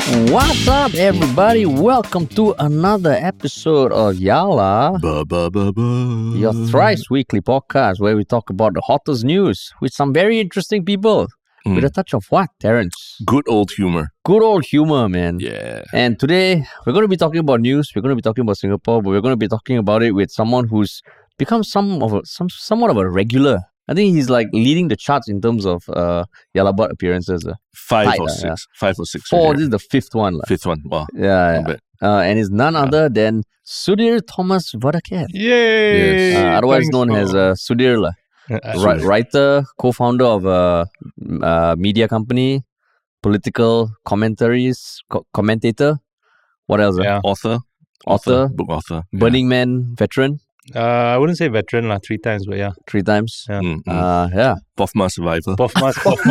What's up, everybody? Welcome to another episode of Yala, your thrice weekly podcast where we talk about the hottest news with some very interesting people. With a touch of what, Terence? Good old humor. Good old humor, man. Yeah. And today, we're going to be talking about news. We're going to be talking about Singapore, but we're going to be talking about it with someone who's become somewhat of a regular. I think he's like leading the charts in terms of Yalabot appearances. Five or six. Four, this is the fifth one. Fifth one. Wow. Yeah. Not bad. And it's none other than Sudhir Thomas Vadakat. Yay! Yes. Otherwise Thanks known for- as Sudhir. Writer, co-founder of a media company, political commentator. What else? Yeah. Author. Book author. Burning Man veteran, I wouldn't say veteran 3 times, but yeah. 3 times. Yeah. Poffma survivor. Pofma.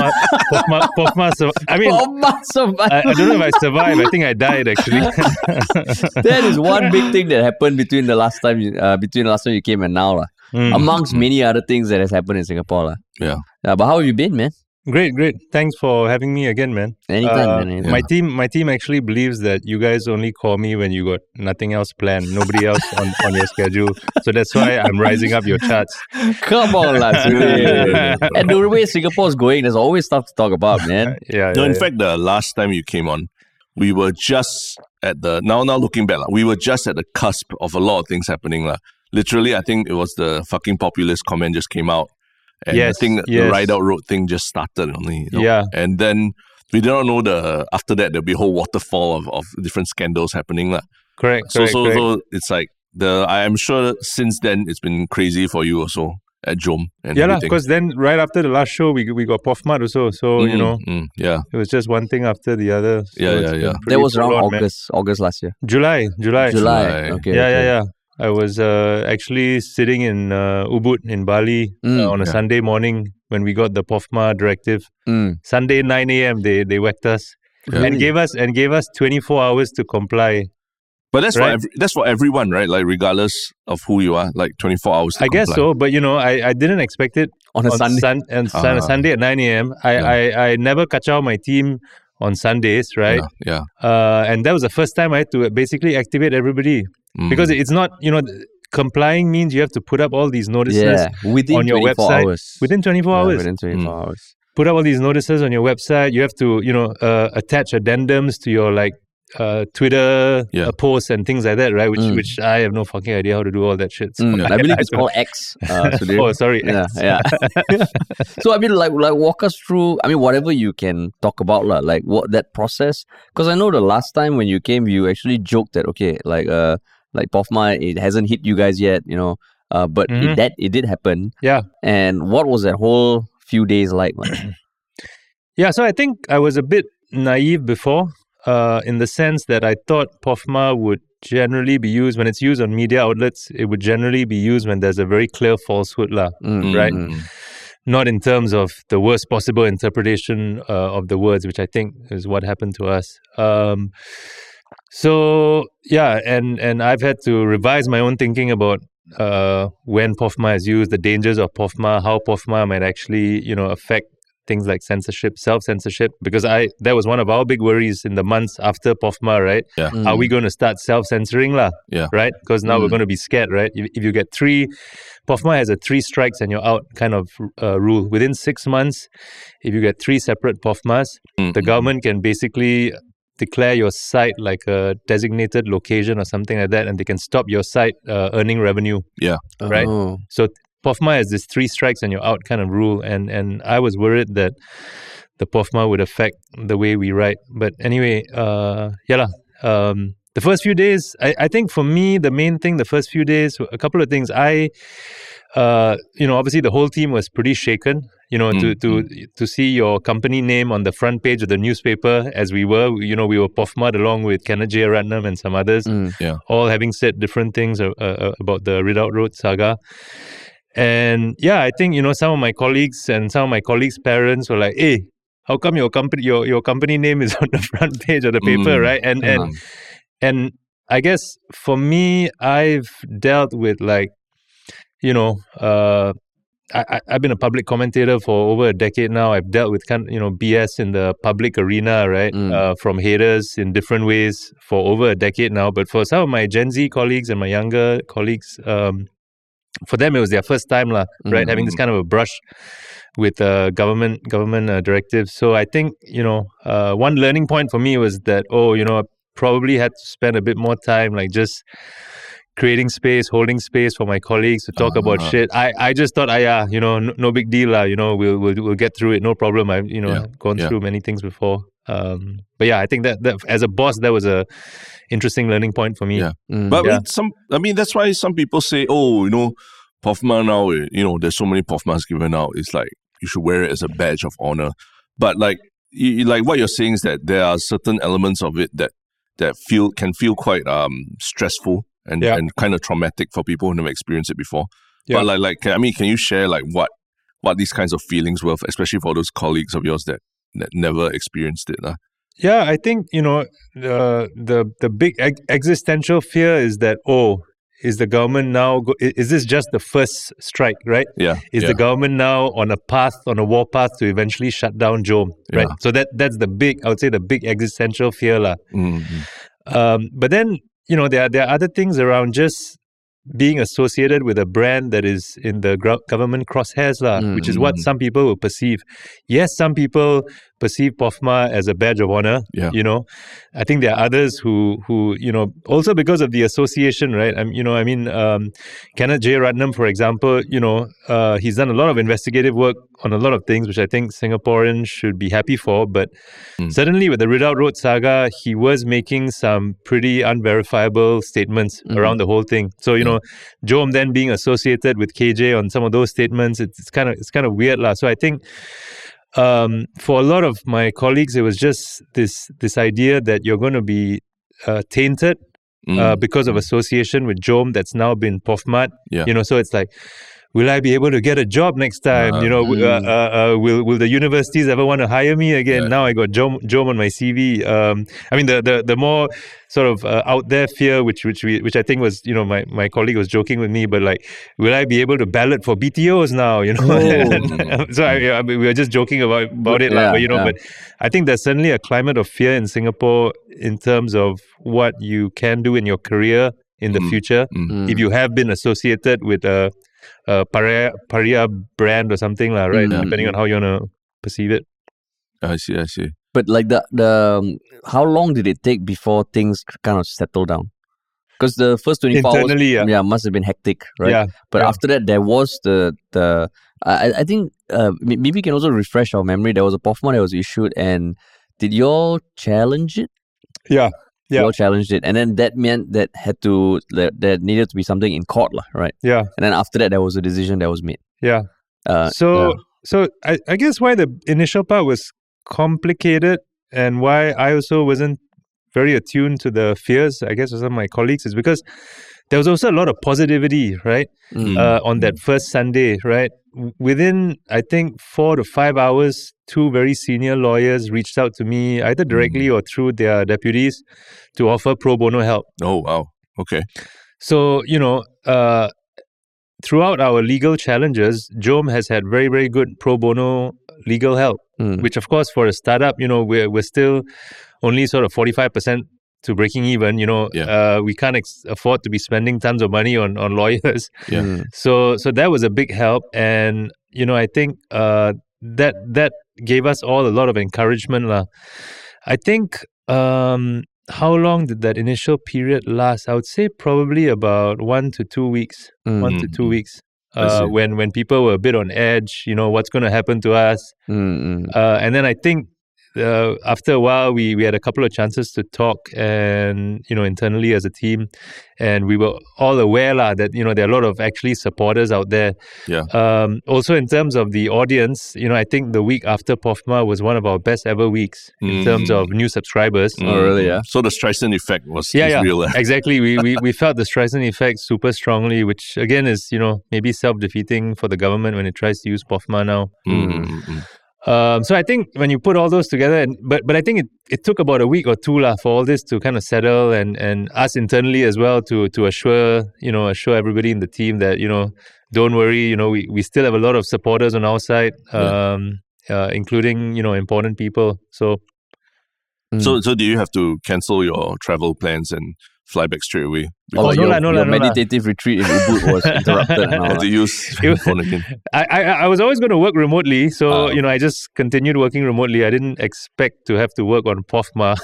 I mean, That I don't know if I survived. I think I died actually. is one big thing that happened between the last time you came and now. Amongst many other things that has happened in Singapore. Yeah. But how have you been, man? Great. Thanks for having me again, man. Anytime, man. My team actually believes that you guys only call me when you got nothing else planned, nobody else on your schedule. So that's why I'm rising up your charts. Come on, Sudhir. And the way Singapore's going, there's always stuff to talk about, man. Yeah. No, in fact, the last time you came on, we were just at the now looking back, we were just at the cusp of a lot of things happening. Literally, I think it was the fucking populist comment just came out. And I think the Ride Out Road thing just started only. Yeah. And then we didn't know after that there'll be a whole waterfall of different scandals happening. Correct. So it's like I'm sure since then it's been crazy for you also at Jom and everything. because then right after the last show we got Pofmat also. So yeah. it was just one thing after the other. So Yeah. it's been Yeah. pretty That was around full on, man. August last year. July. Okay. Yeah. I was actually sitting in Ubud in Bali on a Sunday morning when we got the POFMA directive. Sunday 9 a.m. they whacked us and gave us 24 hours to comply. But that's Right. that's for everyone, right? Like regardless of who you are, like 24 hours to I guess comply. so, but I didn't expect it On a Sunday. Sunday at 9 a.m. I never kachao my team on Sundays, right? Yeah. And that was the first time I had to basically activate everybody. Because it's not, complying means you have to put up all these notices within on your 24 website. hours. Within 24 hours. Within 24 hours. Put up all these notices on your website. You have to, attach addendums to your Twitter posts and things like that, right? Which I have no fucking idea how to do all that shit. So I believe it's called X. Sudhir. Oh, sorry. Yeah. So I mean, like walk us through. I mean, whatever you can talk about, like what that process. Because I know the last time when you came, you actually joked that like POFMA, it hasn't hit you guys yet, but it did happen. Yeah. And what was that whole few days like? Yeah, so I think I was a bit naive before, in the sense that I thought POFMA would generally be used, when it's used on media outlets, it would generally be used when there's a very clear falsehood, right? Not in terms of the worst possible interpretation of the words, which I think is what happened to us. So yeah, and I've had to revise my own thinking about when POFMA is used, the dangers of POFMA, how POFMA might actually, affect things like censorship, self-censorship, because that was one of our big worries in the months after POFMA, right? Yeah. Are we going to start self-censoring Yeah. right? Because now we're going to be scared, right? If you get POFMA has a 3 strikes and you're out kind of rule. Within 6 months, if you get 3 separate POFMAs, the government can basically declare your site like a designated location or something like that, and they can stop your site earning revenue. Yeah. Right? Oh. So POFMA has this 3 strikes and you're out kind of rule, and I was worried that the POFMA would affect the way we write. But anyway, the first few days, I think for me, the main thing, the first few days, a couple of things. Obviously the whole team was pretty shaken, to see your company name on the front page of the newspaper as we were. We were POFMA'd along with Kenneth J. Ratnam and some others, all having said different things about the Red Out Road saga. And yeah, I think, some of my colleagues and some of my colleagues' parents were like, hey, how come your company name is on the front page of the paper, right? And I guess for me, I've dealt with I've been a public commentator for over a decade now. I've dealt with BS in the public arena, right? From haters in different ways for over a decade now. But for some of my Gen Z colleagues and my younger colleagues, for them it was their first time, right? Having this kind of a brush with government directives. So I think one learning point for me was that I probably had to spend a bit more time like just creating space, holding space for my colleagues to talk about shit. I just thought, no big deal, we'll get through it, no problem. I've gone through many things before. But yeah, I think that as a boss, that was a interesting learning point for me. Yeah, but that's why some people say, POFMA now, there's so many POFMAs given out. It's like you should wear it as a badge of honor. But like what you're saying is that there are certain elements of it that can feel quite stressful. And kind of traumatic for people who never experienced it before. Yeah. But can you share like what these kinds of feelings were, especially for those colleagues of yours that never experienced it? Yeah, I think the big existential fear is that is the government now? Is this just the first strike? Right? Yeah. Is the government now on a war path to eventually shut down JOM? Right. So that's the big existential fear, lah. Mm-hmm. But then, there are other things around just being associated with a brand that is in the government crosshairs, which is what some people will perceive. Yes, some people perceive POFMA as a badge of honor. Yeah. I think there are others who also because of the association, right? Kenneth J. Ratnam, for example, he's done a lot of investigative work on a lot of things, which I think Singaporeans should be happy for. But certainly with the Ridout Road saga, he was making some pretty unverifiable statements around the whole thing. So, JOM then being associated with KJ on some of those statements, it's kind of weird, lah. So I think for a lot of my colleagues, it was just this idea that you're going to be tainted because of association with JOM that's now been POFMA'd. Yeah. So it's like, will I be able to get a job next time? Will the universities ever want to hire me again? Yeah. Now I got JOM on my CV. The more sort of out there fear, which I think was, my colleague was joking with me, but like, will I be able to ballot for BTOs now? So we were just joking about it, but I think there's certainly a climate of fear in Singapore in terms of what you can do in your career in the future if you have been associated with a Pariah brand or something, right? Depending on how you want to perceive it. I see. But like the how long did it take before things kind of settled down? Because the first 24 internally, hours, must have been hectic, right? Yeah. But after that, there was I think maybe you can also refresh our memory. There was a POFMA that was issued, and did you all challenge it? Yeah. You all challenged it, and then that meant that there needed to be something in court, right? Yeah. And then after that, there was a decision that was made. Yeah. So I guess why the initial part was complicated and why I also wasn't very attuned to the fears, I guess, of some of my colleagues is because there was also a lot of positivity, right? On that first Sunday, right? Within, I think, 4 to 5 hours, 2 very senior lawyers reached out to me, either directly or through their deputies, to offer pro bono help. Oh, wow. Okay. So, throughout our legal challenges, JOM has had very, very good pro bono legal help, which, of course, for a startup, we're still only sort of 45% to breaking even. We can't afford to be spending tons of money on lawyers. Yeah. So that was a big help, and I think that gave us all a lot of encouragement, lah. I think how long did that initial period last? I would say probably about 1 to 2 weeks. 1 to 2 weeks. When people were a bit on edge, what's going to happen to us, and then I think. After a while, we had a couple of chances to talk, and internally as a team, and we were all aware that there are a lot of actually supporters out there. Yeah. Also, in terms of the audience, I think the week after POFMA was one of our best ever weeks in terms of new subscribers. Oh, really? Yeah. So the Streisand effect was real. Exactly. We felt the Streisand effect super strongly, which again is maybe self-defeating for the government when it tries to use POFMA now. So I think when you put all those together, but I think it took about a week or two for all this to kind of settle, and us internally as well to assure everybody in the team that don't worry, we still have a lot of supporters on our side, including, important people. So do you have to cancel your travel plans and fly back straight away? Your meditative retreat in Ubud was interrupted. I had to use phone again. I was always going to work remotely, so I just continued working remotely. I didn't expect to have to work on POFMA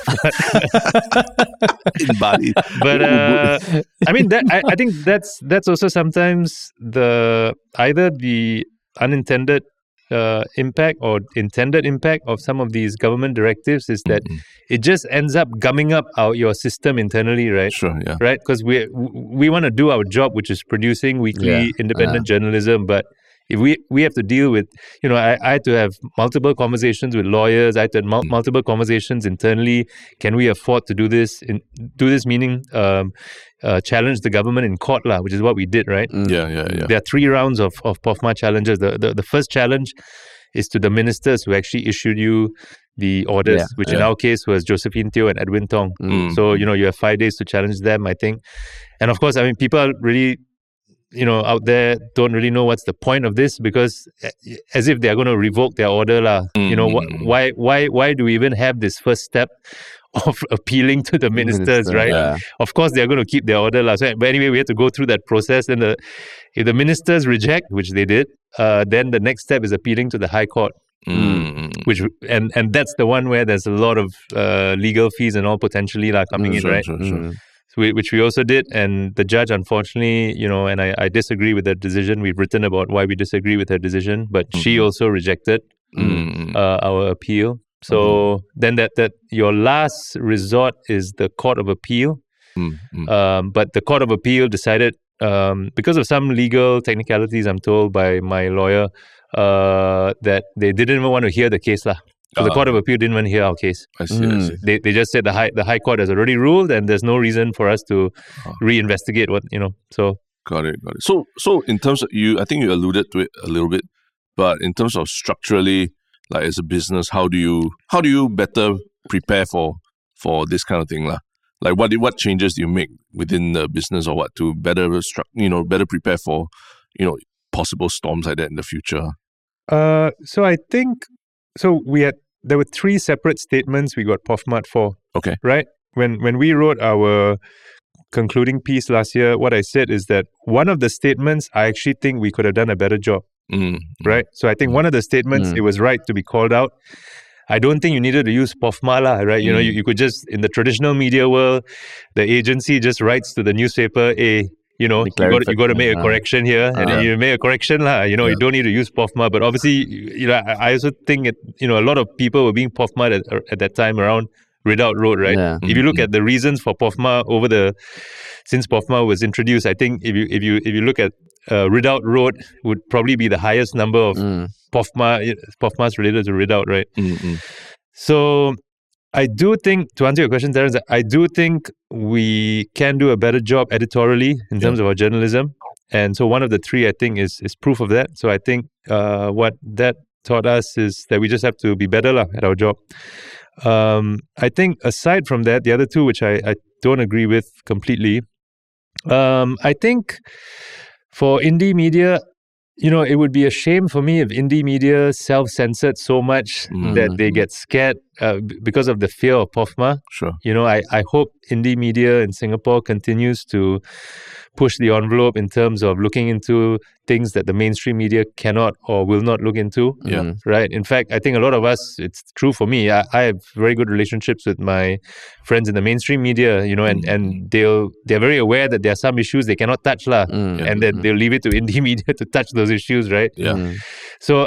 in Bali. But I mean, I think that's also sometimes either the unintended impact or intended impact of some of these government directives is that it just ends up gumming up your system internally, right? Sure, yeah. Right? Because we want to do our job, which is producing weekly independent journalism, but if we have to deal with, I had to have multiple conversations with lawyers. I had to have multiple conversations internally. Can we afford to do this? Meaning challenge the government in court, which is what we did, right? Yeah. There are 3 rounds of POFMA challenges. The first challenge is to the ministers who actually issued you the orders, which in our case was Josephine Teo and Edwin Tong. So, you have 5 days to challenge them, I think. And of course, I mean, people are really, out there don't really know what's the point of this, because as if they're going to revoke their order. Why do we even have this first step of appealing to the ministers, right? Yeah. Of course, they're going to keep their order. But anyway, we had to go through that process. And if the ministers reject, which they did, then the next step is appealing to the High Court. Which and that's the one where there's a lot of legal fees and all potentially coming in, right? Sure. Which we also did, and the judge, unfortunately, and I disagree with that decision. We've written about why we disagree with her decision, but she also rejected our appeal. So then that your last resort is the Court of Appeal. But the Court of Appeal decided, because of some legal technicalities, I'm told by my lawyer, that they didn't even want to hear the case. So the Court of Appeal didn't want to hear our case. I see. They just said the High Court has already ruled, and there's no reason for us to reinvestigate So got it. So in terms of I think you alluded to it a little bit, but in terms of structurally, like as a business, how do you better prepare for this kind of thing, Like what changes do you make within the business, or what to better prepare for possible storms like that in the future? So I think. So there were 3 separate statements we got POFMAT for. Okay. Right? When we wrote our concluding piece last year, what I said is that one of the statements, I actually think we could have done a better job. Right? So I think one of the statements, it was right to be called out. I don't think you needed to use POFMA, right? You could just, in the traditional media world, the agency just writes to the newspaper, you got to make a correction here, and then you make a correction, You don't need to use POFMA, but obviously, I also think a lot of people were being POFMA at that time around Ridout Road, right? Yeah. If you look at the reasons for POFMA since POFMA was introduced, I think if you look at Ridout Road, would probably be the highest number of POFMAs related to Ridout, right? So I do think, to answer your question, Terence, I do think we can do a better job editorially in terms of our journalism. And so one of the 3, I think, is proof of that. So I think what that taught us is that we just have to be better at our job. I think aside from that, the other 2, which I don't agree with completely, I think for indie media, it would be a shame for me if indie media self-censored so much that they get scared because of the fear of POFMA. Sure. I hope indie media in Singapore continues to push the envelope in terms of looking into things that the mainstream media cannot or will not look into. Yeah. Right. In fact, I think a lot of us, it's true for me. I have very good relationships with my friends in the mainstream media, and they're very aware that there are some issues they cannot touch, and that they'll leave it to indie media to touch those issues, right? Yeah. So,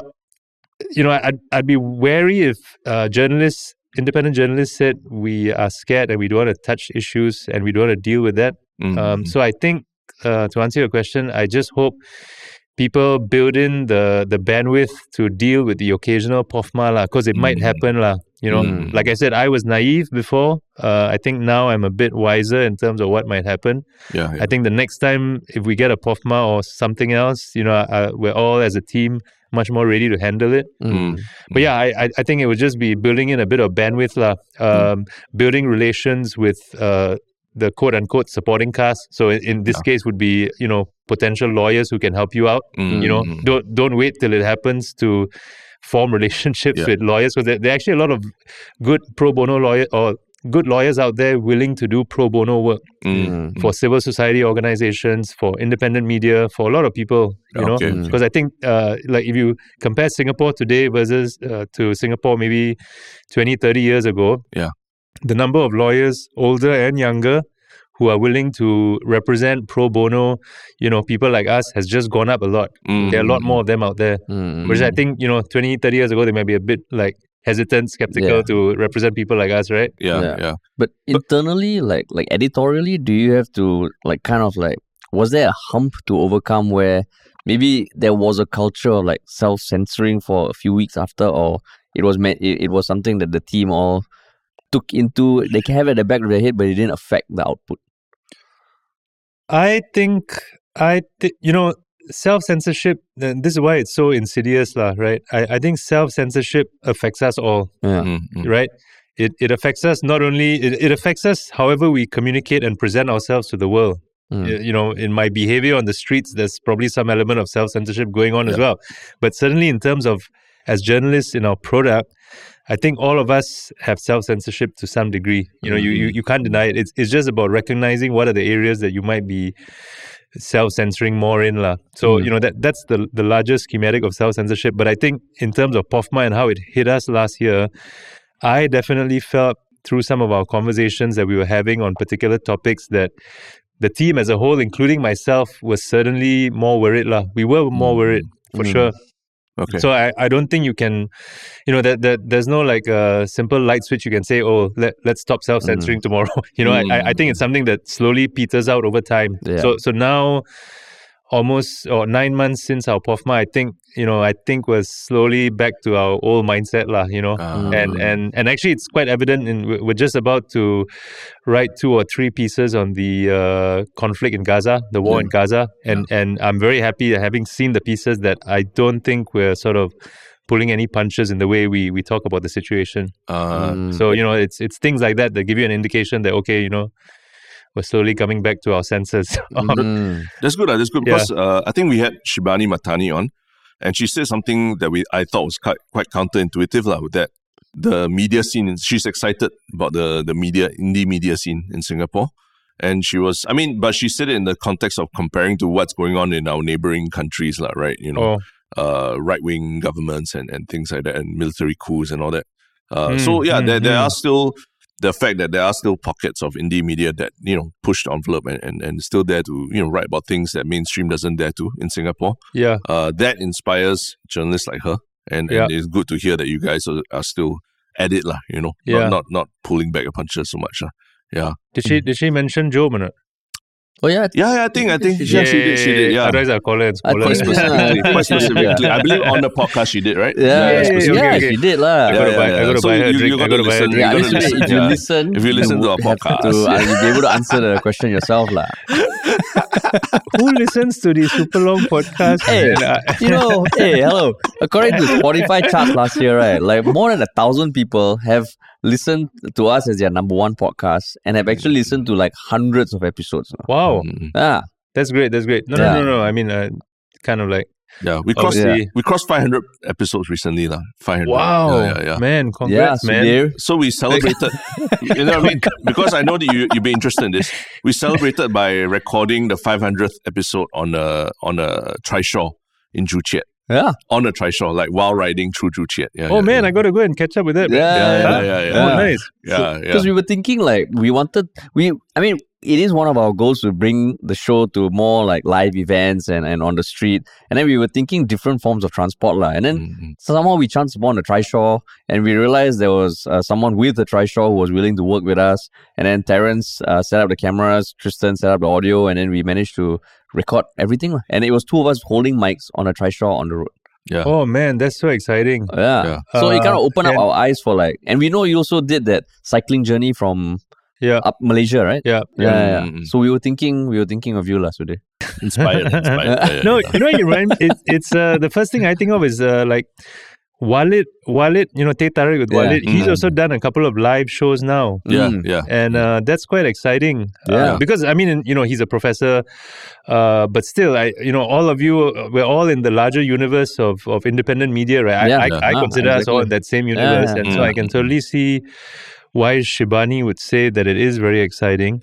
I'd be wary if independent journalists said we are scared and we don't want to touch issues and we don't want to deal with that. So I think, to answer your question, I just hope people build in the bandwidth to deal with the occasional POFMA, because it might happen. Like I said, I was naive before. I think now I'm a bit wiser in terms of what might happen. Yeah. I think the next time, if we get a POFMA or something else, we're all as a team much more ready to handle it. But yeah, I think it would just be building in a bit of bandwidth, building relations with the quote-unquote supporting cast. So in this case would be, potential lawyers who can help you out. You know, don't wait till it happens to form relationships with lawyers, because there are actually a lot of good pro bono lawyer or good lawyers out there willing to do pro bono work for civil society organizations, for independent media, for a lot of people, you know, because I think like if you compare Singapore today versus to Singapore maybe 20, 30 years ago, the number of lawyers, older and younger, who are willing to represent pro bono, you know, people like us has just gone up a lot. There are a lot more of them out there. Whereas I think, you know, 20, 30 years ago, they might be a bit like hesitant, skeptical to represent people like us, right? Yeah. But internally, like editorially, do you have to like kind of like, was there a hump to overcome where maybe there was a culture of like self-censoring for a few weeks after, or it was something that the team all took into, they can have it at the back of their head, but it didn't affect the output? I think, you know, self-censorship, this is why it's so insidious, right? I think self-censorship affects us all, right? It affects us not only, it affects us however we communicate and present ourselves to the world. You know, in my behavior on the streets, there's probably some element of self-censorship going on as well. But certainly in terms of, as journalists in our product, I think all of us have self-censorship to some degree. You know, you can't deny it. It's just about recognizing what are the areas that you might be self-censoring more in. So, you know, that's the larger schematic of self-censorship. But I think in terms of POFMA and how it hit us last year, I definitely felt through some of our conversations that we were having on particular topics that the team as a whole, including myself, was certainly more worried. We were more worried, for sure. Okay. So I don't think you can, you know, there's no like a simple light switch you can say, oh, let's stop self-censoring tomorrow. You know, I think it's something that slowly peters out over time. So now, almost 9 months since our POFMA, I think we're slowly back to our old mindset, you know. And actually it's quite evident we're just about to write 2 or 3 pieces on the conflict in Gaza, the war in Gaza. And I'm very happy that having seen the pieces that I don't think we're sort of pulling any punches in the way we talk about the situation. So, you know, it's things like that give you an indication that, okay, you know, we're slowly coming back to our senses. That's good. That's good because I think we had Shibani Matani on, and she said something that I thought was quite counterintuitive with that. The media scene, she's excited about the indie media scene in Singapore. And she was, but she said it in the context of comparing to what's going on in our neighboring countries, right? You know, right-wing governments and things like that, and military coups and all that. There are still... The fact that there are still pockets of indie media that, you know, push the envelope and still dare to, you know, write about things that mainstream doesn't dare to in Singapore. That inspires journalists like her. And it's good to hear that you guys are still at it, you know, not pulling back a punches so much. Did she mention Job or not? Oh yeah, I think she did. Yeah, otherwise I'll call her and quite specifically. I believe on the podcast she did, right? She did lah. I got to buy her a drink. I got to buy her a drink. If you listen to our podcast, you'll be able to answer the question yourself lah. Who listens to the super long podcast? Hello. According to Spotify charts last year, right, like more than 1,000 people have listened to us as their number 1 podcast and have actually listened to like hundreds of episodes now. Wow. Yeah. That's great. No. I mean, kind of like... Yeah, we crossed 500 episodes recently. 500. Wow. Yeah. Man, congrats, man. So we celebrated, you know what I mean? Because I know that you'd be interested in this. We celebrated by recording the 500th episode on a trishaw in Joo Chiat. Yeah. On a trishaw, like while riding through Joo Chiat. I got to go and catch up with that. Yeah. Oh, nice. Because we were thinking like, it is one of our goals to bring the show to more like live events and on the street. And then we were thinking different forms of transport. And then somehow we chanced upon a trishaw and we realized there was someone with a trishaw who was willing to work with us. And then Terence set up the cameras, Tristan set up the audio, and then we managed to record everything. And it was 2 of us holding mics on a trishaw on the road. Yeah. Oh man, that's so exciting. Yeah. So it kind of opened up our eyes for like, and we know you also did that cycling journey from up Malaysia, right? Yeah. So we were thinking of you last day. Inspired. No, you know, it's the first thing I think of is like Walid, Teh Tarik with Walid, he's also done a couple of live shows now. And that's quite exciting. Because, I mean, he's a professor, but still, all of you, we're all in the larger universe of independent media, right? I consider us all in that same universe. And so I can totally see why Shibani would say that it is very exciting.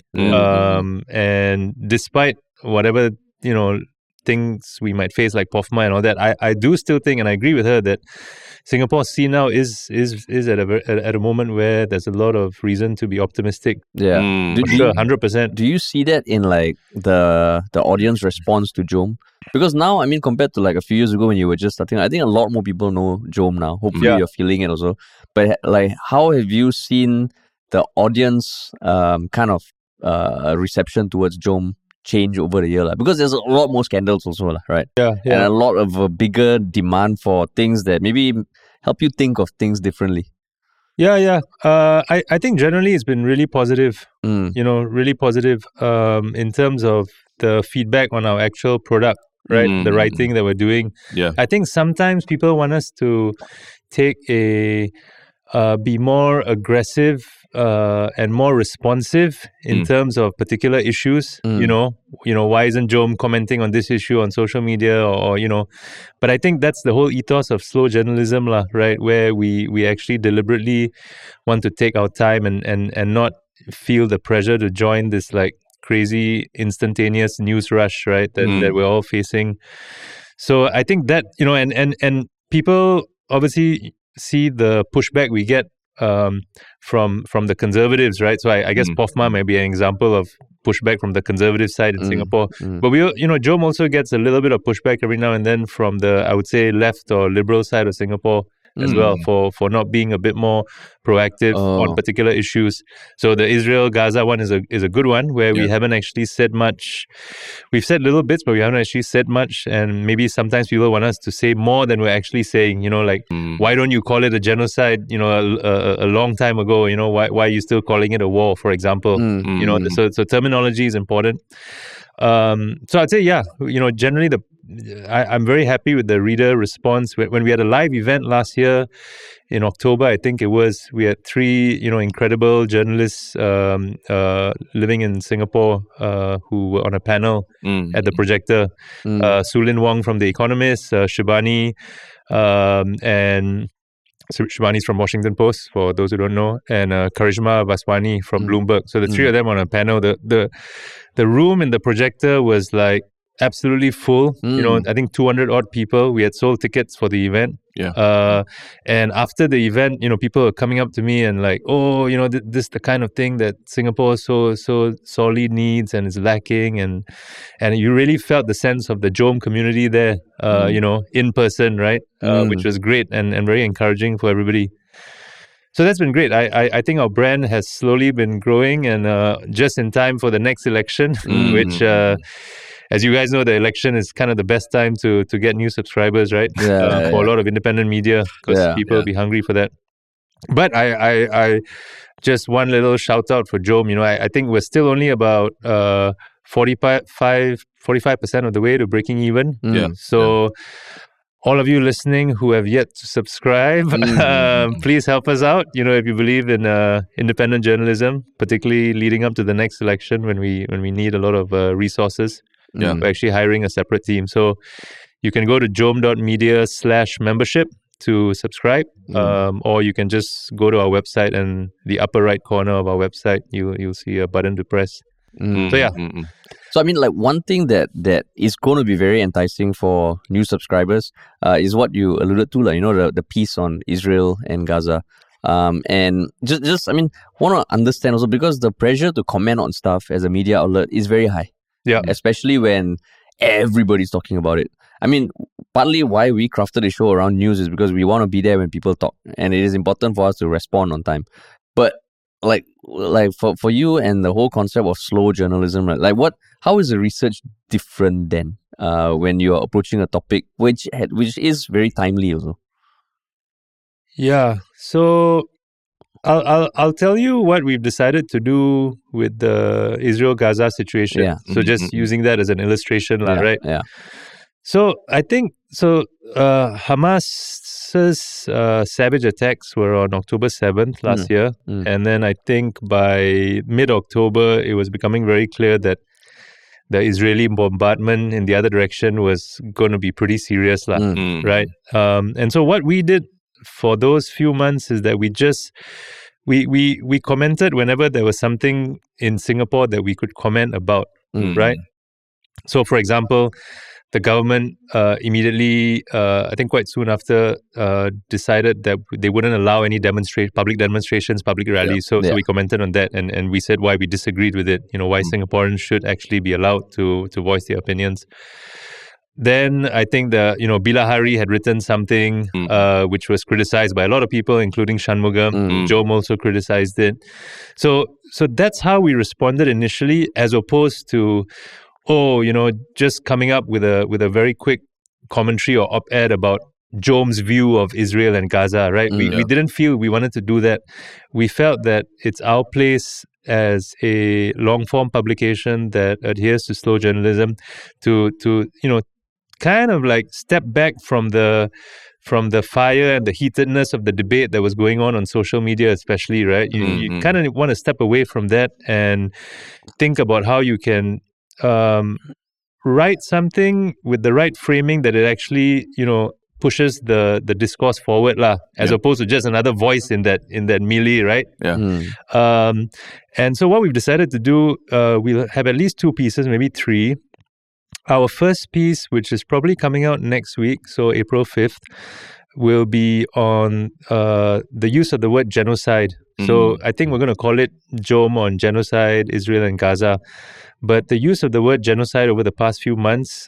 And despite whatever, things we might face like POFMA and all that, I do still think, and I agree with her, that Singapore scene now is at a moment where there's a lot of reason to be optimistic. Yeah, 100%. Do you see that in like the audience response to Jom? Because now, I mean, compared to like a few years ago when you were just starting, I think a lot more people know Jom now. Hopefully you're feeling it also. But like, how have you seen the audience kind of reception towards Jom change over the year? Because there's a lot more scandals also, right? Yeah. And a lot of a bigger demand for things that maybe help you think of things differently. Yeah. I think generally it's been really positive, really positive in terms of the feedback on our actual product, right? The writing that we're doing. Yeah. I think sometimes people want us to take be more aggressive and more responsive in terms of particular issues. Why isn't Jom commenting on this issue on social media or but I think that's the whole ethos of slow journalism, right? Where we actually deliberately want to take our time and not feel the pressure to join this like crazy instantaneous news rush, right? That we're all facing. So I think that, and people obviously see the pushback we get from the conservatives, right? So I guess POFMA may be an example of pushback from the conservative side in Singapore. But Jom also gets a little bit of pushback every now and then from the, I would say, left or liberal side of Singapore as well for not being a bit more proactive on particular issues. So the Israel-Gaza one is a good one where we haven't actually said much. We've said little bits, but we haven't actually said much. And maybe sometimes people want us to say more than we're actually saying. Why don't you call it a genocide? A long time ago. Why are you still calling it a war? For example, so terminology is important. So I'd say, generally I'm very happy with the reader response. When we had a live event last year in October, I think it was, we had 3, incredible journalists living in Singapore who were on a panel at the projector. Sulin Wong from The Economist, Shibani, and Shibani's from Washington Post, for those who don't know, and Karishma Vaswani from Bloomberg. So the 3 of them on a panel. The room in the projector was like absolutely full. I think 200 odd people. We had sold tickets for the event. And after the event, people are coming up to me and like, this is the kind of thing that Singapore so sorely needs and is lacking, and you really felt the sense of the Jom community there, in person, right? Which was great and very encouraging for everybody. So that's been great. I think our brand has slowly been growing, and just in time for the next election, which as you guys know, the election is kind of the best time to get new subscribers, right? For a lot of independent media, because people will be hungry for that. But I just one little shout out for Jom. I think we're still only about 45% of the way to breaking even. So all of you listening who have yet to subscribe, please help us out. If you believe in independent journalism, particularly leading up to the next election when we need a lot of resources. We're actually hiring a separate team. So you can go to jom.media/membership to subscribe, or you can just go to our website, and the upper right corner of our website, you'll see a button to press. So I mean, like, one thing that is going to be very enticing for new subscribers is what you alluded to, like, the piece on Israel and Gaza. And just I mean, want to understand also, because the pressure to comment on stuff as a media outlet is very high. Especially when everybody's talking about it. I mean, partly why we crafted the show around news is because we want to be there when people talk, and it is important for us to respond on time. But like for you and the whole concept of slow journalism, right? Like, how is the research different then when you are approaching a topic which is very timely also? Yeah. So I'll tell you what we've decided to do with the Israel-Gaza situation. So just using that as an illustration, right? So I think Hamas Hamas's savage attacks were on October 7th last year. And then I think by mid-October, it was becoming very clear that the Israeli bombardment in the other direction was going to be pretty serious, right? And so what we did for those few months is that we commented whenever there was something in Singapore that we could comment about, right? So, for example, the government immediately, I think quite soon after, decided that they wouldn't allow any public demonstrations, public rallies. So we commented on that and we said why we disagreed with it, why Singaporeans should actually be allowed to voice their opinions. Then I think Bilahari had written something which was criticized by a lot of people, including Shanmugam. Jom also criticized it. So that's how we responded initially, as opposed to just coming up with a very quick commentary or op-ed about Jom's view of Israel and Gaza, right? We didn't feel we wanted to do that. We felt that it's our place as a long-form publication that adheres to slow journalism to kind of like step back from the fire and the heatedness of the debate that was going on social media, especially, right? You kind of want to step away from that and think about how you can write something with the right framing that it actually, pushes the discourse forward, as opposed to just another voice in that melee, right? Yeah. And so what we've decided to do, we'll have at least 2 pieces, maybe 3. Our first piece, which is probably coming out next week, so April 5th, will be on the use of the word genocide. So I think we're going to call it Jom on genocide, Israel and Gaza. But the use of the word genocide over the past few months,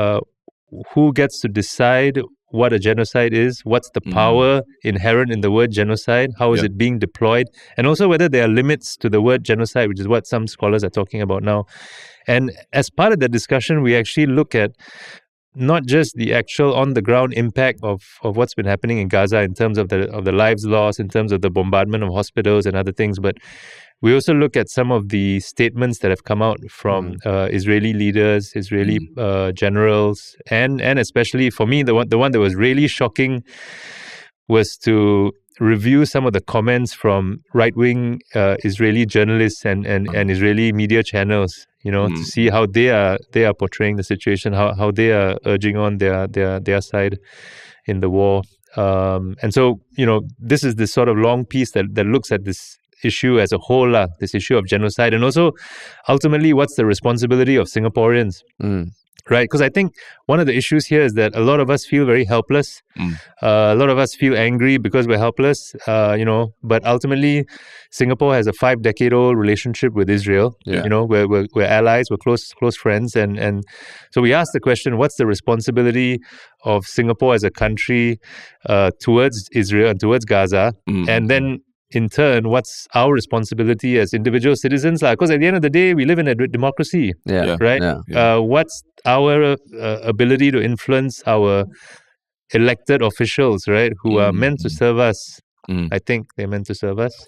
who gets to decide what a genocide is? What's the power inherent in the word genocide? How is it being deployed? And also whether there are limits to the word genocide, which is what some scholars are talking about now. And as part of the discussion, we actually look at not just the actual on-the-ground impact of what's been happening in Gaza in terms of the lives lost, in terms of the bombardment of hospitals and other things, but we also look at some of the statements that have come out from Israeli leaders, Israeli generals, and especially for me, the one that was really shocking was to review some of the comments from right-wing Israeli journalists and Israeli media channels, to see how they are portraying the situation, how they are urging on their side in the war. And so, this is this sort of long piece that looks at this issue as a whole, this issue of genocide, and also ultimately what's the responsibility of Singaporeans, right? Because I think one of the issues here is that a lot of us feel very helpless. A lot of us feel angry because we're helpless, but ultimately Singapore has a 5-decade-old relationship with Israel. We're allies, we're close friends, and so we ask the question, what's the responsibility of Singapore as a country towards Israel and towards Gaza? And then in turn, what's our responsibility as individual citizens? Because at the end of the day, we live in a democracy, right? What's our ability to influence our elected officials, right, who are meant to serve us? I think they're meant to serve us.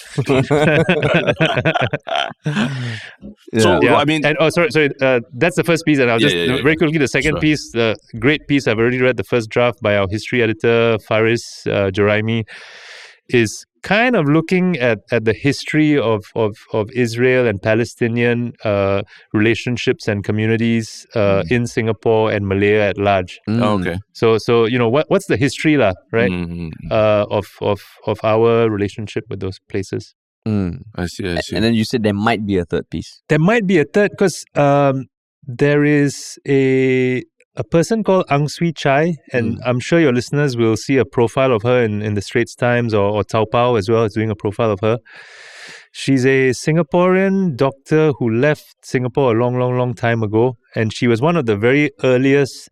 That's the first piece, and I'll just very quickly the second piece. The great piece, I've already read the first draft by our history editor Faris Juraimi, is kind of looking at the history of Israel and Palestinian relationships and communities in Singapore and Malaya at large. Okay. So what's the history, right? Of our relationship with those places. I see. And then you said there might be a third piece. There might be a third because there is a person called Ang Swee Chai, and I'm sure your listeners will see a profile of her in the Straits Times or Taobao as well as doing a profile of her. She's a Singaporean doctor who left Singapore a long time ago, and she was one of the very earliest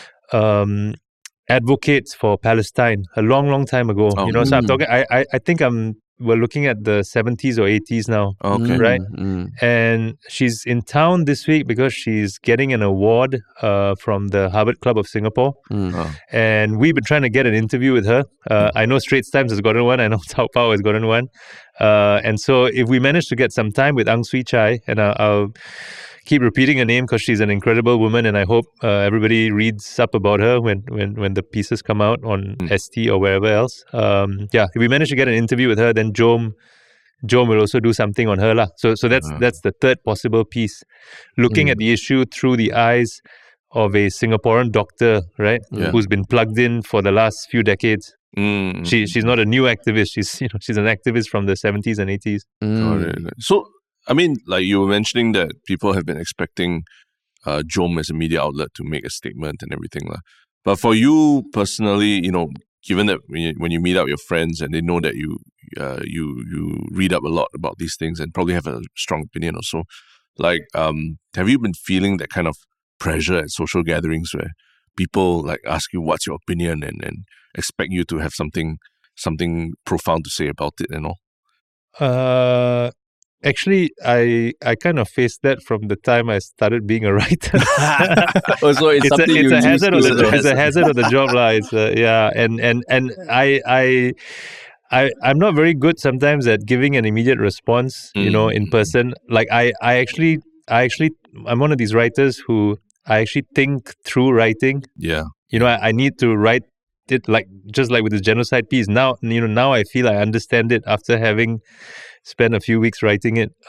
advocates for Palestine a long time ago. So I'm talking. I think we're looking at the 70s or 80s now, right? And she's in town this week because she's getting an award from the Harvard Club of Singapore. And we've been trying to get an interview with her. I know Straits Times has gotten one. I know Taobao has gotten one. And so if we manage to get some time with Ang Swee Chai, and I'll keep repeating her name because she's an incredible woman, and I hope everybody reads up about her when the pieces come out on ST or wherever else. If we manage to get an interview with her, then Jom will also do something on her lah. So that's the third possible piece, looking at the issue through the eyes of a Singaporean doctor, right, who's been plugged in for the last few decades. She's not a new activist. She's an activist from the 70s and 80s. So, I mean, like you were mentioning that people have been expecting Jom as a media outlet to make a statement and everything. But for you personally, given that when you meet up your friends and they know that you read up a lot about these things and probably have a strong opinion also, like, have you been feeling that kind of pressure at social gatherings where people like ask you what's your opinion and expect you to have something profound to say about it and all? Actually, I kind of faced that from the time I started being a writer. So it's a hazard of the job, lah. It's I'm not very good sometimes at giving an immediate response, in person. Like I actually I'm one of these writers who I actually think through writing. Yeah. I need to write it just like with the genocide piece. Now I feel I understand it after having spent a few weeks writing it.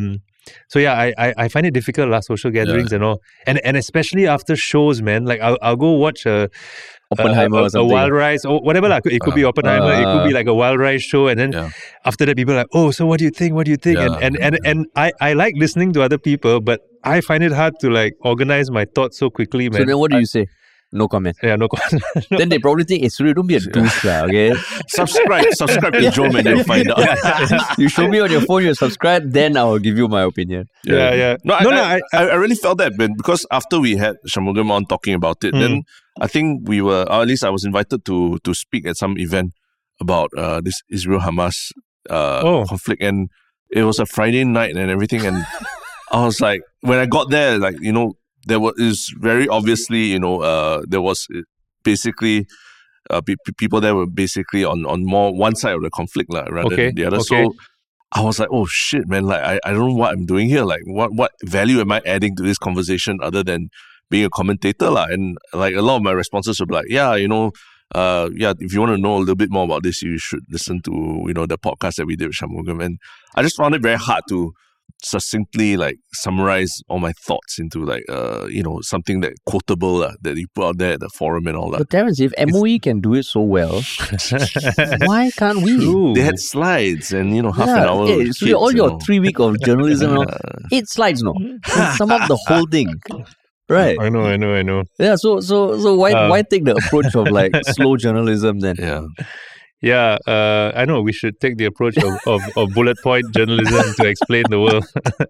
I find it difficult, social gatherings and all, and especially after shows, man. Like I'll go watch Oppenheimer a Wild Rice or whatever. It could be Oppenheimer. It could be like a Wild Rice show, and then after that, people are like, "Oh, so what do you think? What do you think?" And I like listening to other people, but I find it hard to organize my thoughts so quickly, man. So then, what do you say? No comment. Yeah, no comment. Then they probably think, Surya, don't be a douche, okay? Subscribe to Jom and you'll find out. You show me on your phone, you subscribe, then I will give you my opinion. Yeah. I really felt that, man, because after we had Shanmugam on talking about it, then I think we were, or at least I was invited to speak at some event about this Israel-Hamas conflict, and it was a Friday night and everything, and I was like, when I got there, there is very obviously, there was basically people there were basically on more one side of the conflict rather than the other. Okay. So I was like, oh shit, man! Like I don't know what I'm doing here. Like what value am I adding to this conversation other than being a commentator And like a lot of my responses were like, if you want to know a little bit more about this, you should listen to the podcast that we did with Shanmugam. And I just found it very hard to succinctly summarize all my thoughts into something that quotable that you put out there at the forum and all that. But Terence, if MOE can do it so well, why can't we? True. They had slides and half an hour. Yeah, so all your 3 week of journalism, 8 slides, sum up the whole thing. Right. I know. Yeah, so why take the approach of slow journalism then? Yeah. Yeah, I know we should take the approach of bullet point journalism to explain the world.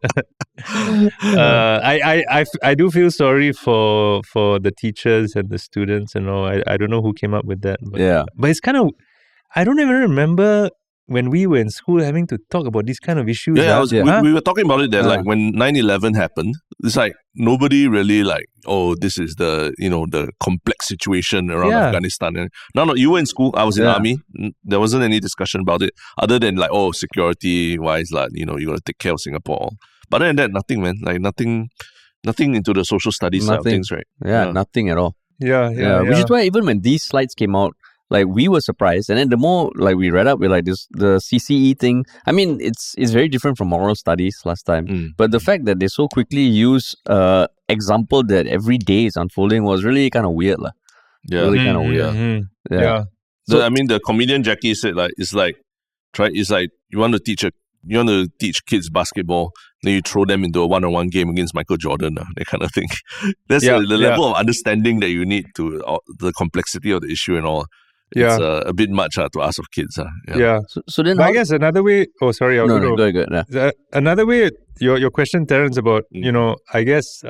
I do feel sorry for the teachers and the students and all. I don't know who came up with that. But it's kind of, I don't even remember when we were in school having to talk about these kind of issues. We were talking about it there. When 9/11 happened, it's nobody really this is the the complex situation around Afghanistan. And no, you were in school. I was in army. There wasn't any discussion about it other than security wise, you got to take care of Singapore. But other than that, nothing, man. Nothing into the social studies side of things, right? Yeah, nothing at all. Yeah. Which is why even when these slides came out, we were surprised, and then the more we read up, we're the CCE thing. I mean, it's very different from moral studies last time, but the fact that they so quickly use example that every day is unfolding was really kind of weird, lah. Yeah, really kind of weird. Mm-hmm. Yeah. So I mean, the comedian Jackie said you want to teach kids basketball, then you throw them into a one-on-one game against Michael Jordan, that kind of thing. That's the level of understanding that you need to the complexity of the issue and all. It's a bit much to ask of kids. Yeah. So then, I guess another way. Oh, sorry. No, go ahead. Yeah. Another way. Your question, Terence, about I guess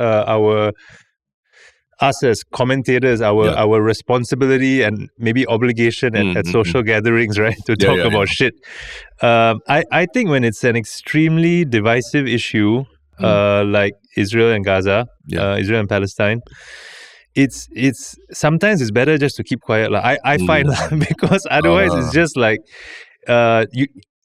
us as commentators, our responsibility and maybe obligation at social gatherings, right, to talk about shit. I think when it's an extremely divisive issue, like Israel and Gaza, Israel and Palestine, it's sometimes it's better just to keep quiet. I find because otherwise it's just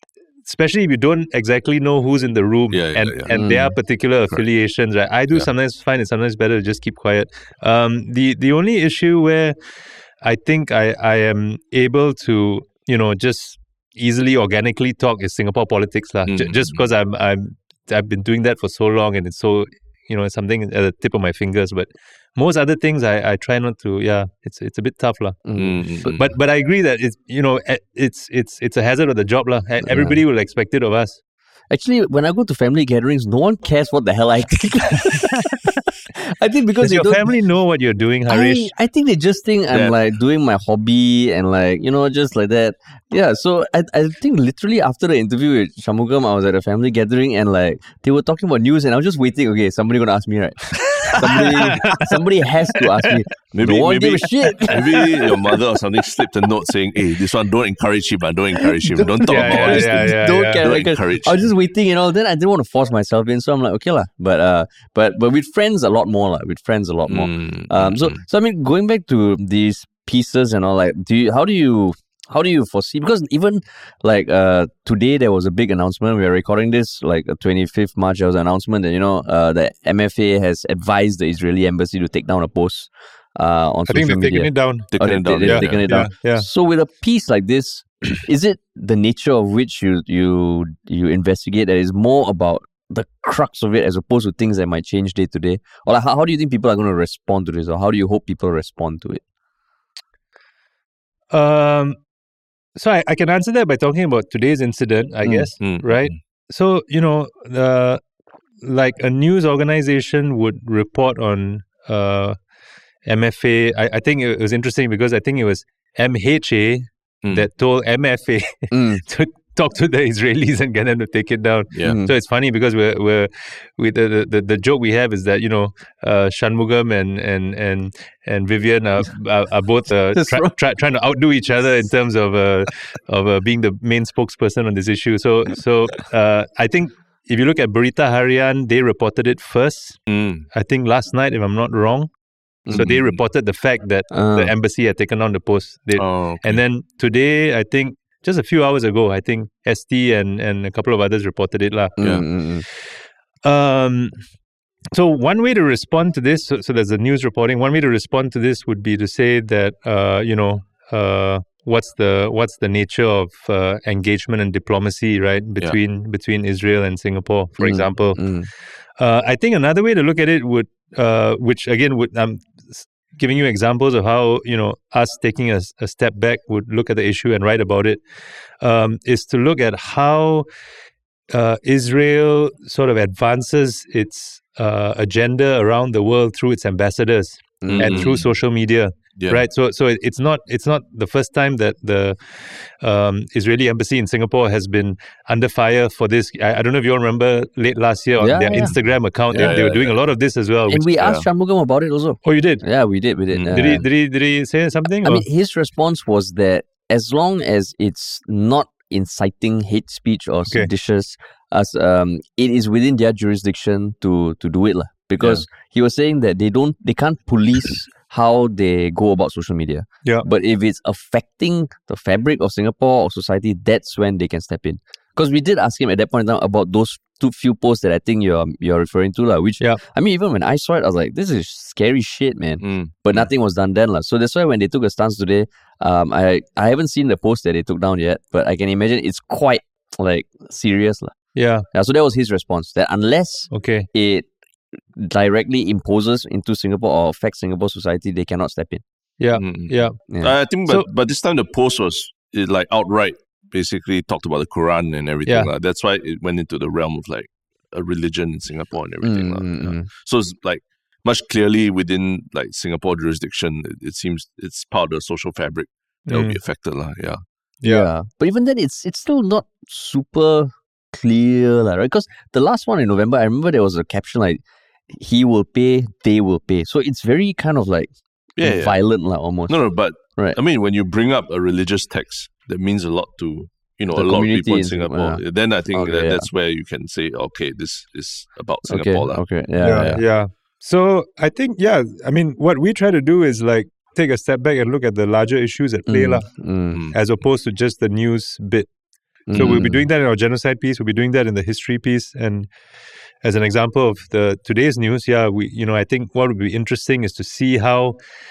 especially if you don't exactly know who's in the room and their particular affiliations, right? I do sometimes find it sometimes better to just keep quiet. The only issue where I think I am able to, just easily organically talk is Singapore politics, just because I've been doing that for so long, and it's so, it's something at the tip of my fingers. But most other things I try not to. Yeah, it's a bit tough, But I agree that it's a hazard of the job, Everybody will expect it of us. Actually, when I go to family gatherings, no one cares what the hell I think. I think because does your family know what you're doing, Harish? I think they just think I'm like doing my hobby and just like that. Yeah, so I think literally after the interview with Shanmugam, I was at a family gathering and they were talking about news and I was just waiting. Okay, somebody gonna ask me, right? Somebody has to ask me. Maybe give a shit. Maybe your mother or something slipped a note saying, "Hey, this one don't encourage him, don't encourage him. Don't talk about this. Don't encourage." I was just waiting, then I didn't want to force myself in, so I'm like, okay lah. But with friends a lot more, with friends a lot more. So I mean, going back to these pieces and all, how do you foresee? Because even today there was a big announcement. We are recording this 25th March. There was an announcement that the MFA has advised the Israeli embassy to take down a post on social media. I think they've taken it down. They've taken it down. Yeah. So with a piece like this, is it the nature of which you investigate that is more about the crux of it as opposed to things that might change day to day? Or how do you think people are going to respond to this, or how do you hope people respond to it? So I can answer that by talking about today's incident, I guess, right? So, like a news organization would report on MFA. I think it was interesting because I think it was MHA that told MFA to talk to the Israelis and get them to take it down. Yeah. So it's funny because we're the joke we have is that Shanmugam and Vivian are both trying to outdo each other in terms of being the main spokesperson on this issue. So I think if you look at Berita Harian, they reported it first. I think last night, if I'm not wrong. So they reported the fact that the embassy had taken down the post. And then today, I think, just a few hours ago, I think ST and a couple of others reported it. So one way to respond to this, so there's the news reporting, one way to respond to this would be to say that, what's the nature of engagement and diplomacy, right, between Israel and Singapore, for example. I think another way to look at it would, which again I'm giving you examples of how us taking a step back would look at the issue and write about it, is to look at how Israel sort of advances its agenda around the world through its ambassadors and through social media. Yeah. Right, so it's not the first time that the Israeli embassy in Singapore has been under fire for this. I don't know if you all remember late last year on their Instagram account, they were doing a lot of this as well. And we asked Shanmugam about it also. Oh, you did? Yeah, we did. Did he say something? I mean, his response was that as long as it's not inciting hate speech or seditious, it is within their jurisdiction to do it, because he was saying that they can't police how they go about social media. Yeah. But if it's affecting the fabric of Singapore or society, that's when they can step in. Because we did ask him at that point in time about those few posts that I think you're referring to, which I mean, even when I saw it, I was like, this is scary shit, man. But nothing was done then. So that's why when they took a stance today, I haven't seen the post that they took down yet, but I can imagine it's quite serious. Yeah. So that was his response, that unless it directly imposes into Singapore or affects Singapore society, they cannot step in. Yeah. I think, but this time the post was outright basically talked about the Quran and everything. That's why it went into the realm of a religion in Singapore and everything. So it's much clearly within Singapore jurisdiction. It seems it's part of the social fabric that will be affected. Yeah. But even then, it's still not super clear, right? Because the last one in November, I remember there was a caption he will pay, they will pay. So it's very kind of violent, almost. No, but I mean, when you bring up a religious text, that means a lot to a lot of people in Singapore. Then I think that's where you can say, okay, this is about Singapore. Yeah. So I think, I mean, what we try to do is take a step back and look at the larger issues at play, as opposed to just the news bit. So we'll be doing that in our genocide piece. We'll be doing that in the history piece. And as an example of the today's news, I think what would be interesting is to see how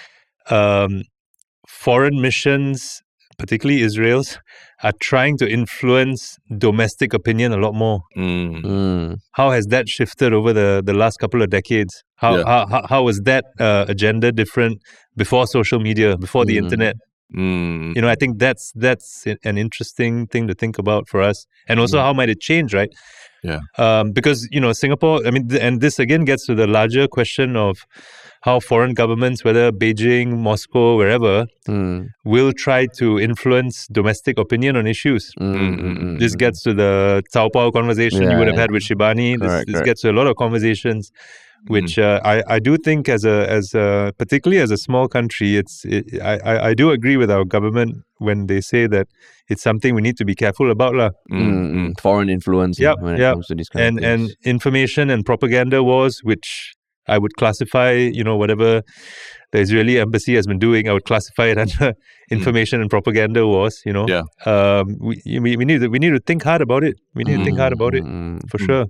foreign missions, particularly Israel's, are trying to influence domestic opinion a lot more. How has that shifted over the last couple of decades? How was that agenda different before social media, before the internet? I think that's an interesting thing to think about for us. And also how might it change, right? Because, Singapore, and this again gets to the larger question of how foreign governments, whether Beijing, Moscow, wherever, will try to influence domestic opinion on issues. This gets to the Cao Pao conversation you would have had with Shibani. This gets to a lot of conversations, which I do think as a particularly as a small country, I do agree with our government when they say that it's something we need to be careful about. Foreign influence when it comes to these kind of things. And information and propaganda wars, which I would classify, whatever the Israeli embassy has been doing, I would classify it under information and propaganda wars. We need to think hard about it. We need to think hard about it for sure.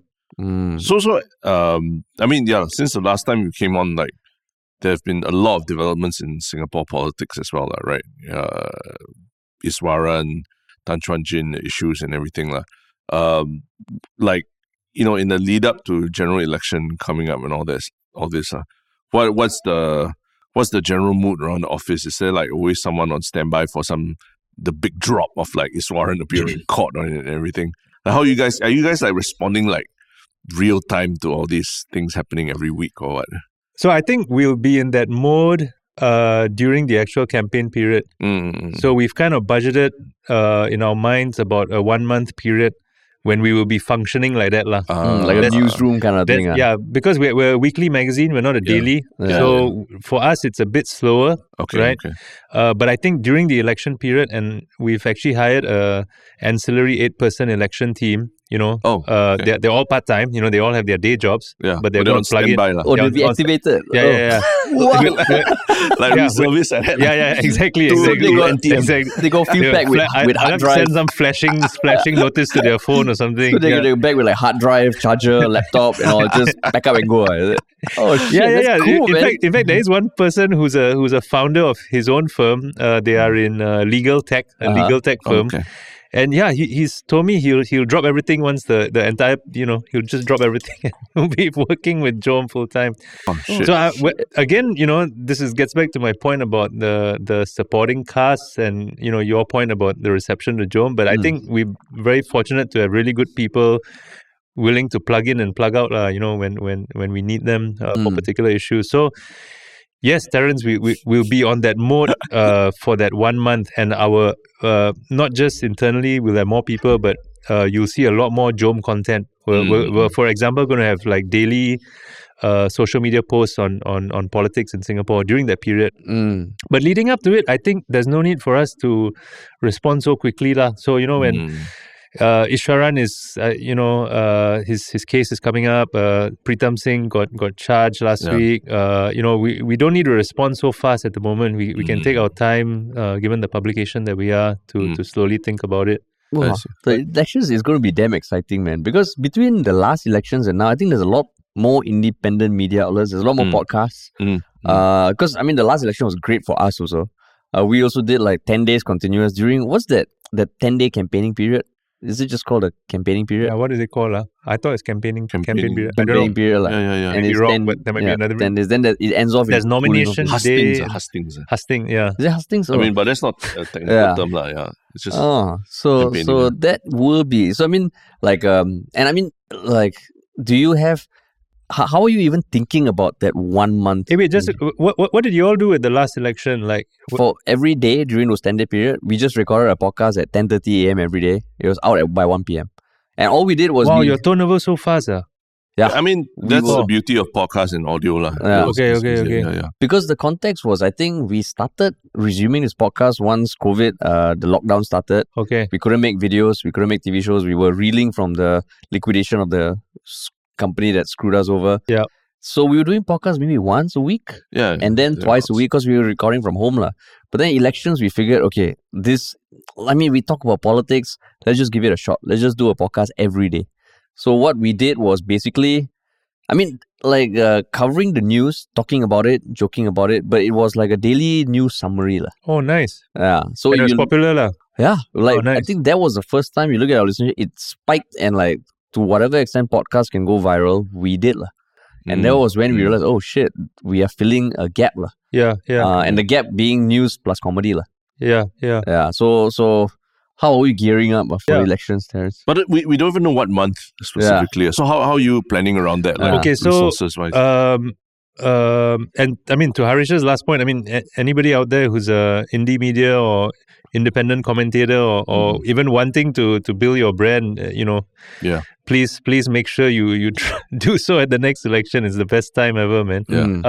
Since the last time you came on, like, there have been a lot of developments in Singapore politics as well, right? Iswaran, Tan Chuan Jin issues and everything. In the lead up to general election coming up and all this, what's the general mood around the office? Is there like always someone on standby for the big drop of like Iswaran appearing in court on it and everything? Like, are you guys like responding like real time to all these things happening every week or what? So I think we'll be in that mode during the actual campaign period. So we've kind of budgeted in our minds about a 1 month period when we will be functioning like that. Like a newsroom kind of thing. Yeah, because we're a weekly magazine, we're not a daily. So for us, it's a bit slower, right? Okay. But I think during the election period, and we've actually hired a ancillary 8-person election team. They're all part-time. They all have their day jobs. But they're going to plug in. They'll be activated. Like reservists. Exactly. They go feedback with hard drive. Send some flashing notice to their phone or something. So they go back with like hard drive, charger, laptop, just back up and go. Oh shit! That's cool, in fact, there is one person who's a founder of his own firm. They are in legal tech, a legal tech firm. Okay. And he's told me he'll drop everything once the entire, he'll just drop everything and we'll be working with Jom full time. Oh, shit. So again, this gets back to my point about the supporting cast and, your point about the reception to Jom. But I think we're very fortunate to have really good people willing to plug in and plug out, when we need them for particular issues. So, yes, Terence, we'll be on that mode for that 1 month, and our not just internally, we'll have more people, but you'll see a lot more Jom content. We're for example, going to have like daily social media posts on politics in Singapore during that period. But leading up to it, I think there's no need for us to respond so quickly. So, when Iswaran is, his case is coming up. Pritam Singh got charged last week. We don't need to respond so fast at the moment. We can take our time, given the publication that we are, to slowly think about it. Wow. The elections is going to be damn exciting, man. Because between the last elections and now, I think there's a lot more independent media outlets. There's a lot more podcasts. Because the last election was great for us also. We also did like 10 days continuous during, what's that 10-day campaigning period? Is it just called a campaigning period? Yeah, what is it called? I thought it's campaign period. Campaigning period. And it's wrong, but there might be another. 10 days. Then it ends off. There's nomination day. Hustings. Husting, yeah. Is it hustings? But that's not a technical term, yeah. It's just. So that will be. So do you have? How are you even thinking about that 1 month? Hey, wait, just what did you all do at the last election? For every day during those 10-day period, we just recorded a podcast at 10:30 a.m. every day. It was out by 1 p.m. And all we did was... Wow, your turnover so fast, Yeah. That's the beauty of podcast and audio. Okay. Because the context was, I think we started resuming this podcast once COVID, the lockdown started. Okay. We couldn't make videos. We couldn't make TV shows. We were reeling from the liquidation of the company that screwed us over. Yeah. So we were doing podcasts maybe once a week. Yeah. And then twice a week because we were recording from home. But then elections, we figured, okay, we talk about politics. Let's just give it a shot. Let's just do a podcast every day. So what we did was basically, covering the news, talking about it, joking about it, but it was like a daily news summary. Oh, nice. Yeah. So it was popular. Yeah. nice. I think that was the first time you look at our listenership, it spiked, and to whatever extent podcasts can go viral, we did. And that was when we realized, oh shit, we are filling a gap. Yeah. And the gap being news plus comedy. Yeah. So how are we gearing up for elections, Terrence? But we don't even know what month specifically. So how are you planning around that? Okay, so resources-wise? And I mean, to Harish's last point, I mean, anybody out there who's a indie media or independent commentator or even wanting to build your brand, please make sure you do so at the next election. It's the best time ever, man.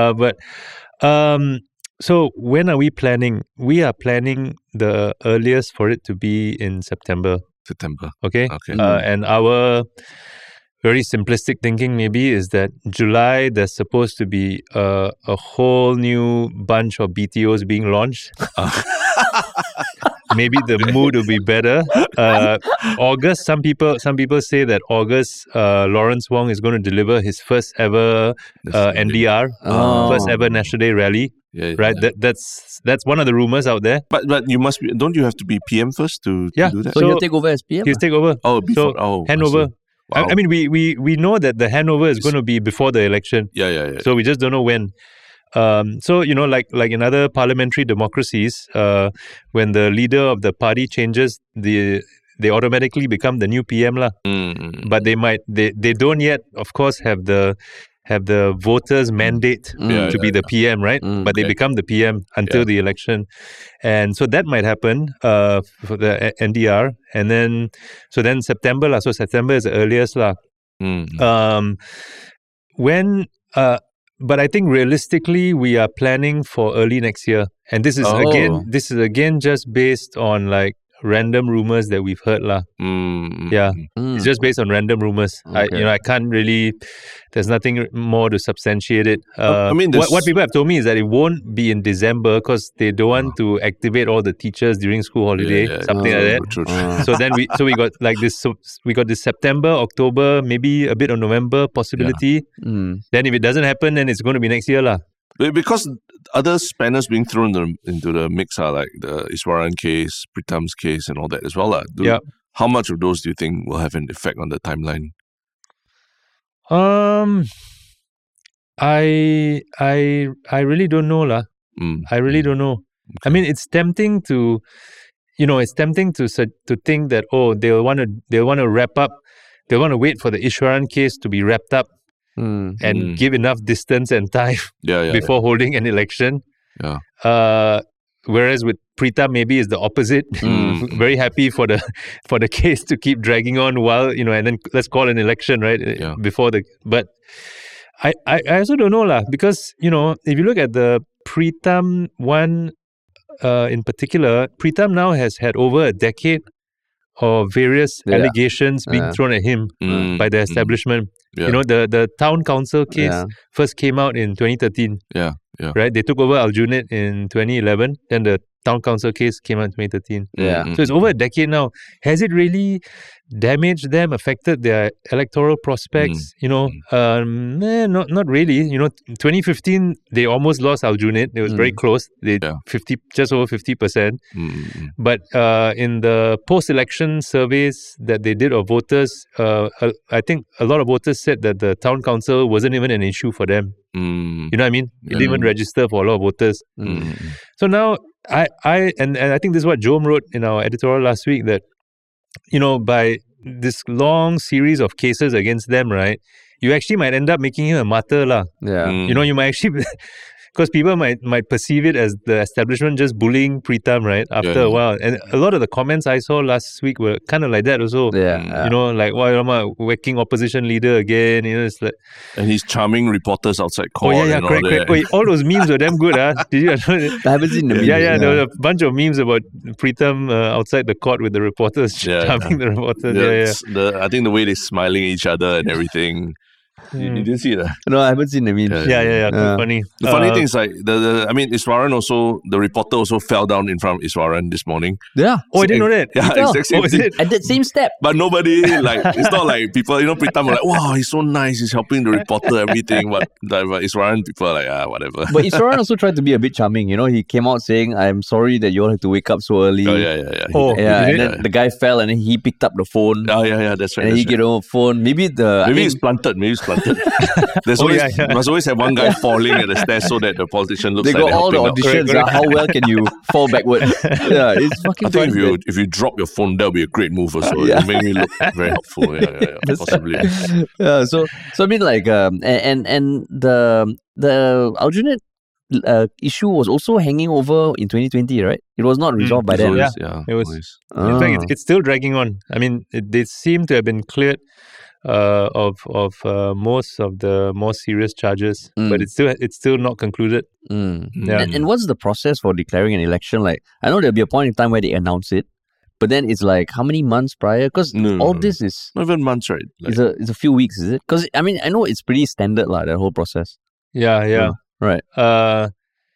So when are we planning? We are planning the earliest for it to be in September. Okay. And our very simplistic thinking maybe is that July there's supposed to be a whole new bunch of BTOs being launched. Maybe the mood will be better. August, some people say that August, Lawrence Wong is going to deliver his first ever NDR, first ever National Day rally. Right. That's one of the rumors out there. But don't you have to be PM first to do that? So he'll take over as PM? He'll take over. Oh, before. Handover. Wow. I mean, we know that the handover is going to be before the election. Yeah. So we just don't know when. So like in other parliamentary democracies, when the leader of the party changes, they automatically become the new PM lah. But they don't yet, of course, have the voters' mandate to be the PM, right? But they become the PM until the election, and so that might happen for the NDR, and then September lah. So September is the earliest lah. But I think realistically, we are planning for early next year, and this is again just based on like random rumors that we've heard lah. It's just based on random rumors. I can't really. There's nothing more to substantiate it. I mean, what people have told me is that it won't be in December because they don't want to activate all the teachers during school holiday, something like that. True. So then we got like this. So we got this September, October, maybe a bit of November possibility. Then if it doesn't happen, then it's going to be next year lah. Because other spanners being thrown into the mix are like the Iswaran case, Pritam's case, and all that as well. How much of those do you think will have an effect on the timeline? I really don't know lah. I really don't know. Okay. I mean, it's tempting to think that they'll want to wrap up. They want to wait for the Iswaran case to be wrapped up. And give enough distance and time before holding an election. Whereas with Pritam, maybe is the opposite. Very happy for the case to keep dragging on while and then let's call an election before the. But I also don't know lah, because if you look at the Pritam one in particular, Pritam now has had over a decade of various allegations being thrown at him by the establishment. The town council case first came out in 2013. Right? They took over Aljunied in 2011. Then the town council case came out in 2013. So it's over a decade now. Has it really damaged them, affected their electoral prospects? Not really. 2015, they almost lost Aljunied. It was very close. They just over 50%. But in the post-election surveys that they did of voters, I think a lot of voters said that the town council wasn't even an issue for them. You know what I mean? It didn't even register for a lot of voters. So now, I think this is what Jom wrote in our editorial last week, that by this long series of cases against them, right, you actually might end up making him a martyr lah. You might actually, because people might perceive it as the establishment just bullying Pritam, right, after a while. And a lot of the comments I saw last week were kind of like that also. Like, why whacking opposition leader again? It's like, and he's charming reporters outside court. Correct. Wait, all those memes were damn good. Did you? I haven't seen the memes. There was a bunch of memes about Pritam outside the court with the reporters charming the reporters. I think the way they're smiling at each other and everything. You didn't see it? No, I haven't seen the memes. Yeah. Funny. The funny thing is like I mean, Iswaran also, the reporter also fell down in front of Iswaran this morning. Yeah. Oh, I didn't know that. Yeah, exact same thing. At that same step. But nobody, like, it's not like people, Pritam were like, wow, he's so nice, he's helping the reporter, everything. But Iswaran, people are like, whatever. But Iswaran also tried to be a bit charming. He came out saying, I'm sorry that you all have to wake up so early. Oh, yeah. And then the guy fell and then he picked up the phone. Oh, yeah, that's right. And he get on the phone. Maybe it's planted. There's must always have one guy falling at the stairs so that the politician looks like they got all the auditions. How well can you fall backwards? Yeah, it's fucking fun. I think if you drop your phone, that would be a great move also. It make me look very helpful. Yeah, possibly. Yeah, so I mean, like, and the alternate issue was also hanging over in 2020, right? It was not resolved by then. It was. In fact, it's still dragging on. I mean, they seem to have been cleared of most of the more serious charges, but it's still not concluded. Yeah. And what's the process for declaring an election? Like, I know there'll be a point in time where they announce it, but then it's like how many months prior? Because this is not even months, right? Like, it's a few weeks, is it? Because I mean, I know it's pretty standard, that whole process. Yeah. Right. I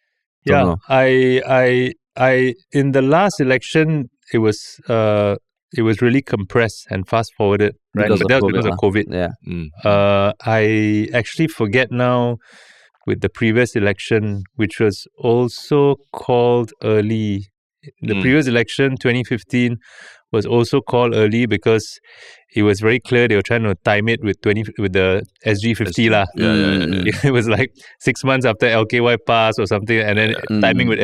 in the last election it was really compressed and fast forwarded, right? But that was because of COVID. Yeah. I actually forget now with the previous election, which was also called early. The previous election, 2015, was also called early because it was very clear they were trying to time it with the SG50 lah. Yeah. It was like 6 months after LKY passed or something, and then timing with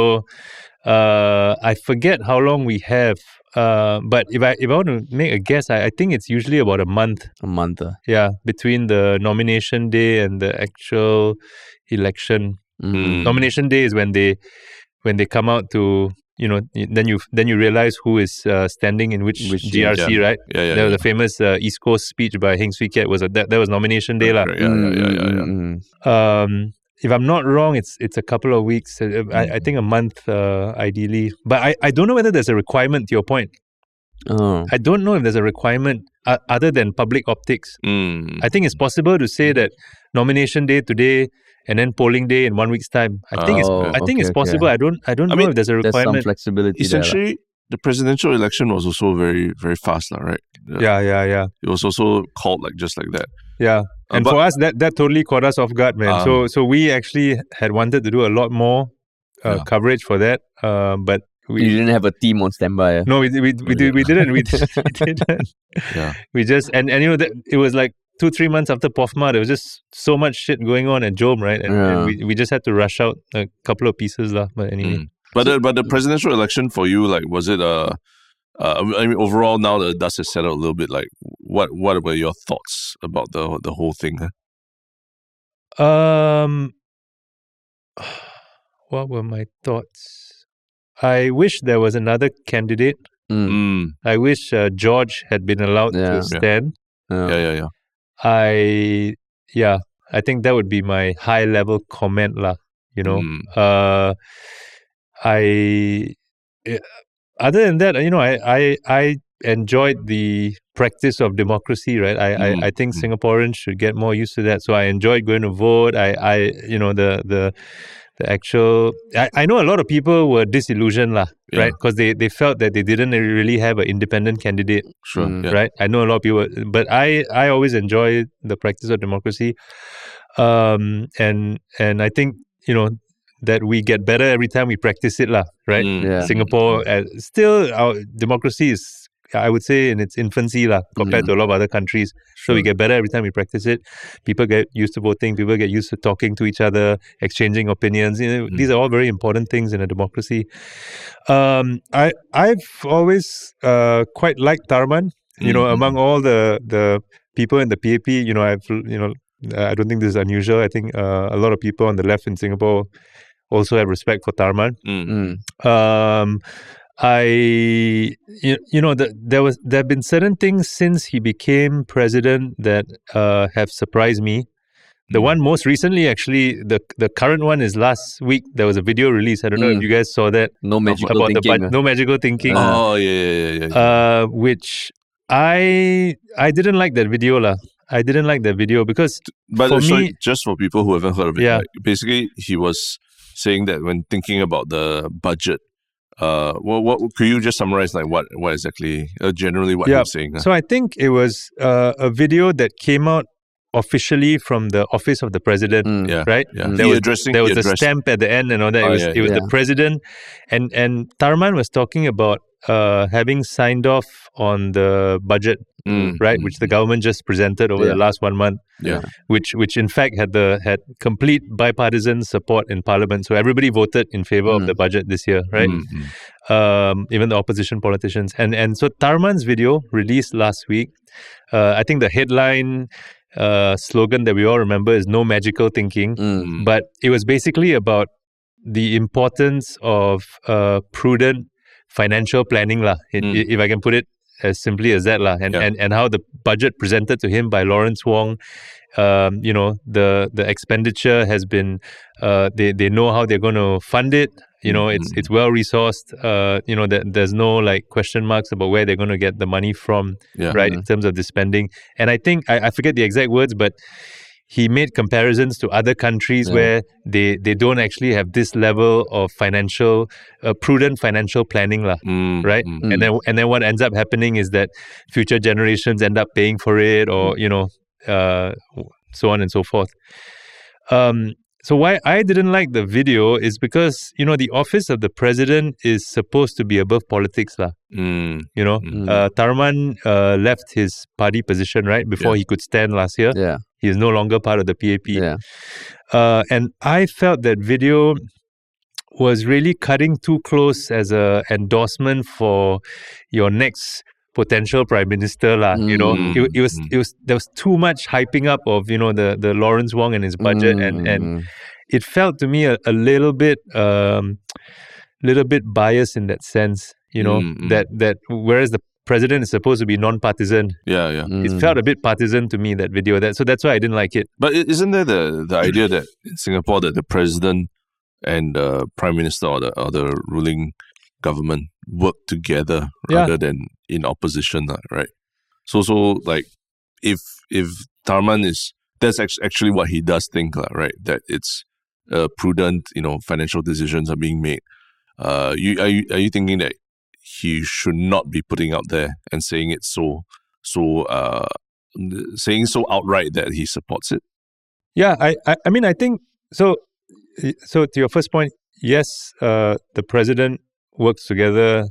I forget how long we have. But if I want to make a guess, I think it's usually about a month. A month. Yeah, between the nomination day and the actual election. Nomination day is when they come out to, then you realize who is standing in which GRC, right? Yeah. There was a famous East Coast speech by Heng Swee Keat. That was nomination day lah. Yeah. If I'm not wrong, it's a couple of weeks. I think a month, ideally. But I don't know whether there's a requirement. To your point, I don't know if there's a requirement other than public optics. I think it's possible to say that nomination day today and then polling day in 1 week's time. I think it's possible. I don't know if there's a requirement. There's some flexibility. Essentially, the presidential election was also very, very fast, right? Yeah. It was also called just like that. Yeah. And for us, that totally caught us off guard, man. So we actually had wanted to do a lot more coverage for that, but you didn't have a team on standby. No, we didn't. We didn't. Yeah. We just and it was like 2-3 months after POFMA, there was just so much shit going on at JOM, right? And we just had to rush out a couple of pieces lah. But anyway. But the presidential election for you, was it I mean, overall, now the dust has settled a little bit. Like, what were your thoughts about the whole thing? What were my thoughts? I wish there was another candidate. I wish George had been allowed to stand. Yeah. I think that would be my high level comment lah. Other than that, I enjoyed the practice of democracy, right? I think Singaporeans should get more used to that. So I enjoyed going to vote. The actual. I know a lot of people were disillusioned lah, right? Because they felt that they didn't really have an independent candidate. Sure. Right? I know a lot of people, but I always enjoy the practice of democracy, and I think that we get better every time we practice it lah, right? Singapore, still our democracy is, I would say, in its infancy lah, compared to a lot of other countries. So we get better every time we practice it. People get used to voting. People get used to talking to each other, exchanging opinions. These are all very important things in a democracy. I've always quite liked Tharman. Among all the people in the PAP, I don't think this is unusual. I think a lot of people on the left in Singapore also have respect for Tharman. There have been certain things since he became president that have surprised me. The one most recently, actually, the current one is last week. There was a video release. I don't know if you guys saw that. No magical thinking. No magical thinking. Oh yeah. Which I didn't like that video lah. I didn't like the video because just for people who haven't heard of it, like, basically he was saying that when thinking about the budget, what could you just summarize like what exactly generally what he was saying? So I think it was a video that came out officially from the office of the president, right? Yeah. There was a stamp at the end and all that. It was the president, and Tharman was talking about having signed off on the budget, right, which the government just presented over the last 1 month, which in fact had complete bipartisan support in Parliament. So everybody voted in favor of the budget this year, right? Even the opposition politicians. And so Tharman's video released last week. I think the headline slogan that we all remember is "No magical thinking," but it was basically about the importance of prudent financial planning, if I can put it as simply as that, and how the budget presented to him by Lawrence Wong, the expenditure has been, they know how they're going to fund it. It's well resourced. There's no like question marks about where they're going to get the money from, right? In terms of the spending. And I think I forget the exact words, but he made comparisons to other countries where they don't actually have this level of prudent financial planning, right? And then what ends up happening is that future generations end up paying for it, or so on and so forth. So why I didn't like the video is because, the office of the president is supposed to be above politics. Tharman left his party position, right, before he could stand last year. Yeah. He is no longer part of the PAP. Yeah. And I felt that video was really cutting too close as a endorsement for your next potential prime minister, It was there was too much hyping up of the Lawrence Wong and his budget, and it felt to me a little bit biased in that sense, that whereas the president is supposed to be non-partisan, it felt a bit partisan to me, that video. So that's why I didn't like it. But isn't there the idea that in Singapore that the president and the prime minister or the ruling government work together rather than in opposition, right? So like if Tharman that's actually what he does think, right? That it's prudent, financial decisions are being made. Are you thinking that he should not be putting out there and saying it saying so outright that he supports it? Yeah, I mean, I think so. So to your first point, yes, the president works together,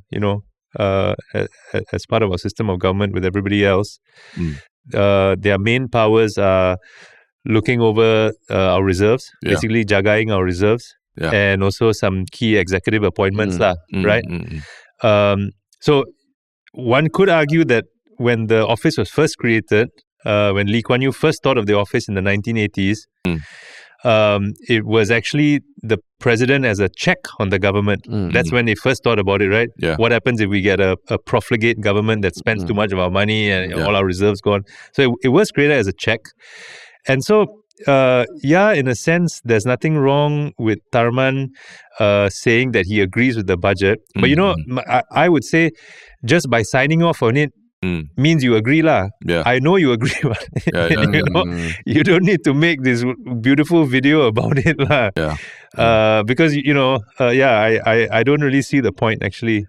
as part of our system of government with everybody else. Their main powers are looking over our reserves, basically jagaing our reserves, and also some key executive appointments, right? So one could argue that when the office was first created, when Lee Kuan Yew first thought of the office in the 1980s, it was actually the president as a check on the government. That's when they first thought about it, right? Yeah. What happens if we get a profligate government that spends too much of our money and all our reserves gone? So it was created as a check. And so, in a sense, there's nothing wrong with Tharman saying that he agrees with the budget. But, I would say just by signing off on it, means you agree, lah. Yeah. I know you agree. You don't need to make this beautiful video about it, lah. Yeah. Because I don't really see the point actually.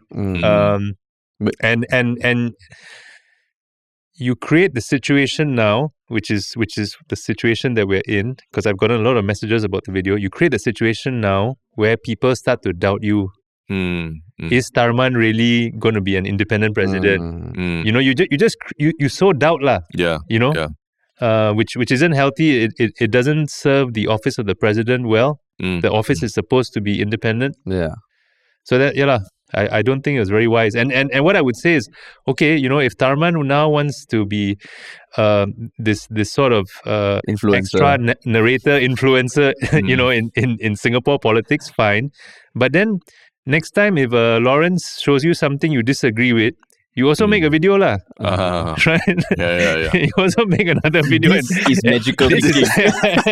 And you create the situation now, which is the situation that we're in. Because I've gotten a lot of messages about the video. You create a situation now where people start to doubt you. Is Tharman really going to be an independent president? You sow doubt, lah. Yeah. Which isn't healthy. It doesn't serve the office of the president well. The office is supposed to be independent. Yeah. So that I don't think it was very wise. And what I would say is, okay, if Tharman now wants to be this sort of extra narrator, influencer, in Singapore politics, fine. But then next time, if Lawrence shows you something you disagree with, you also make a video, lah. Right? Yeah. You also make another video. This is magical thinking.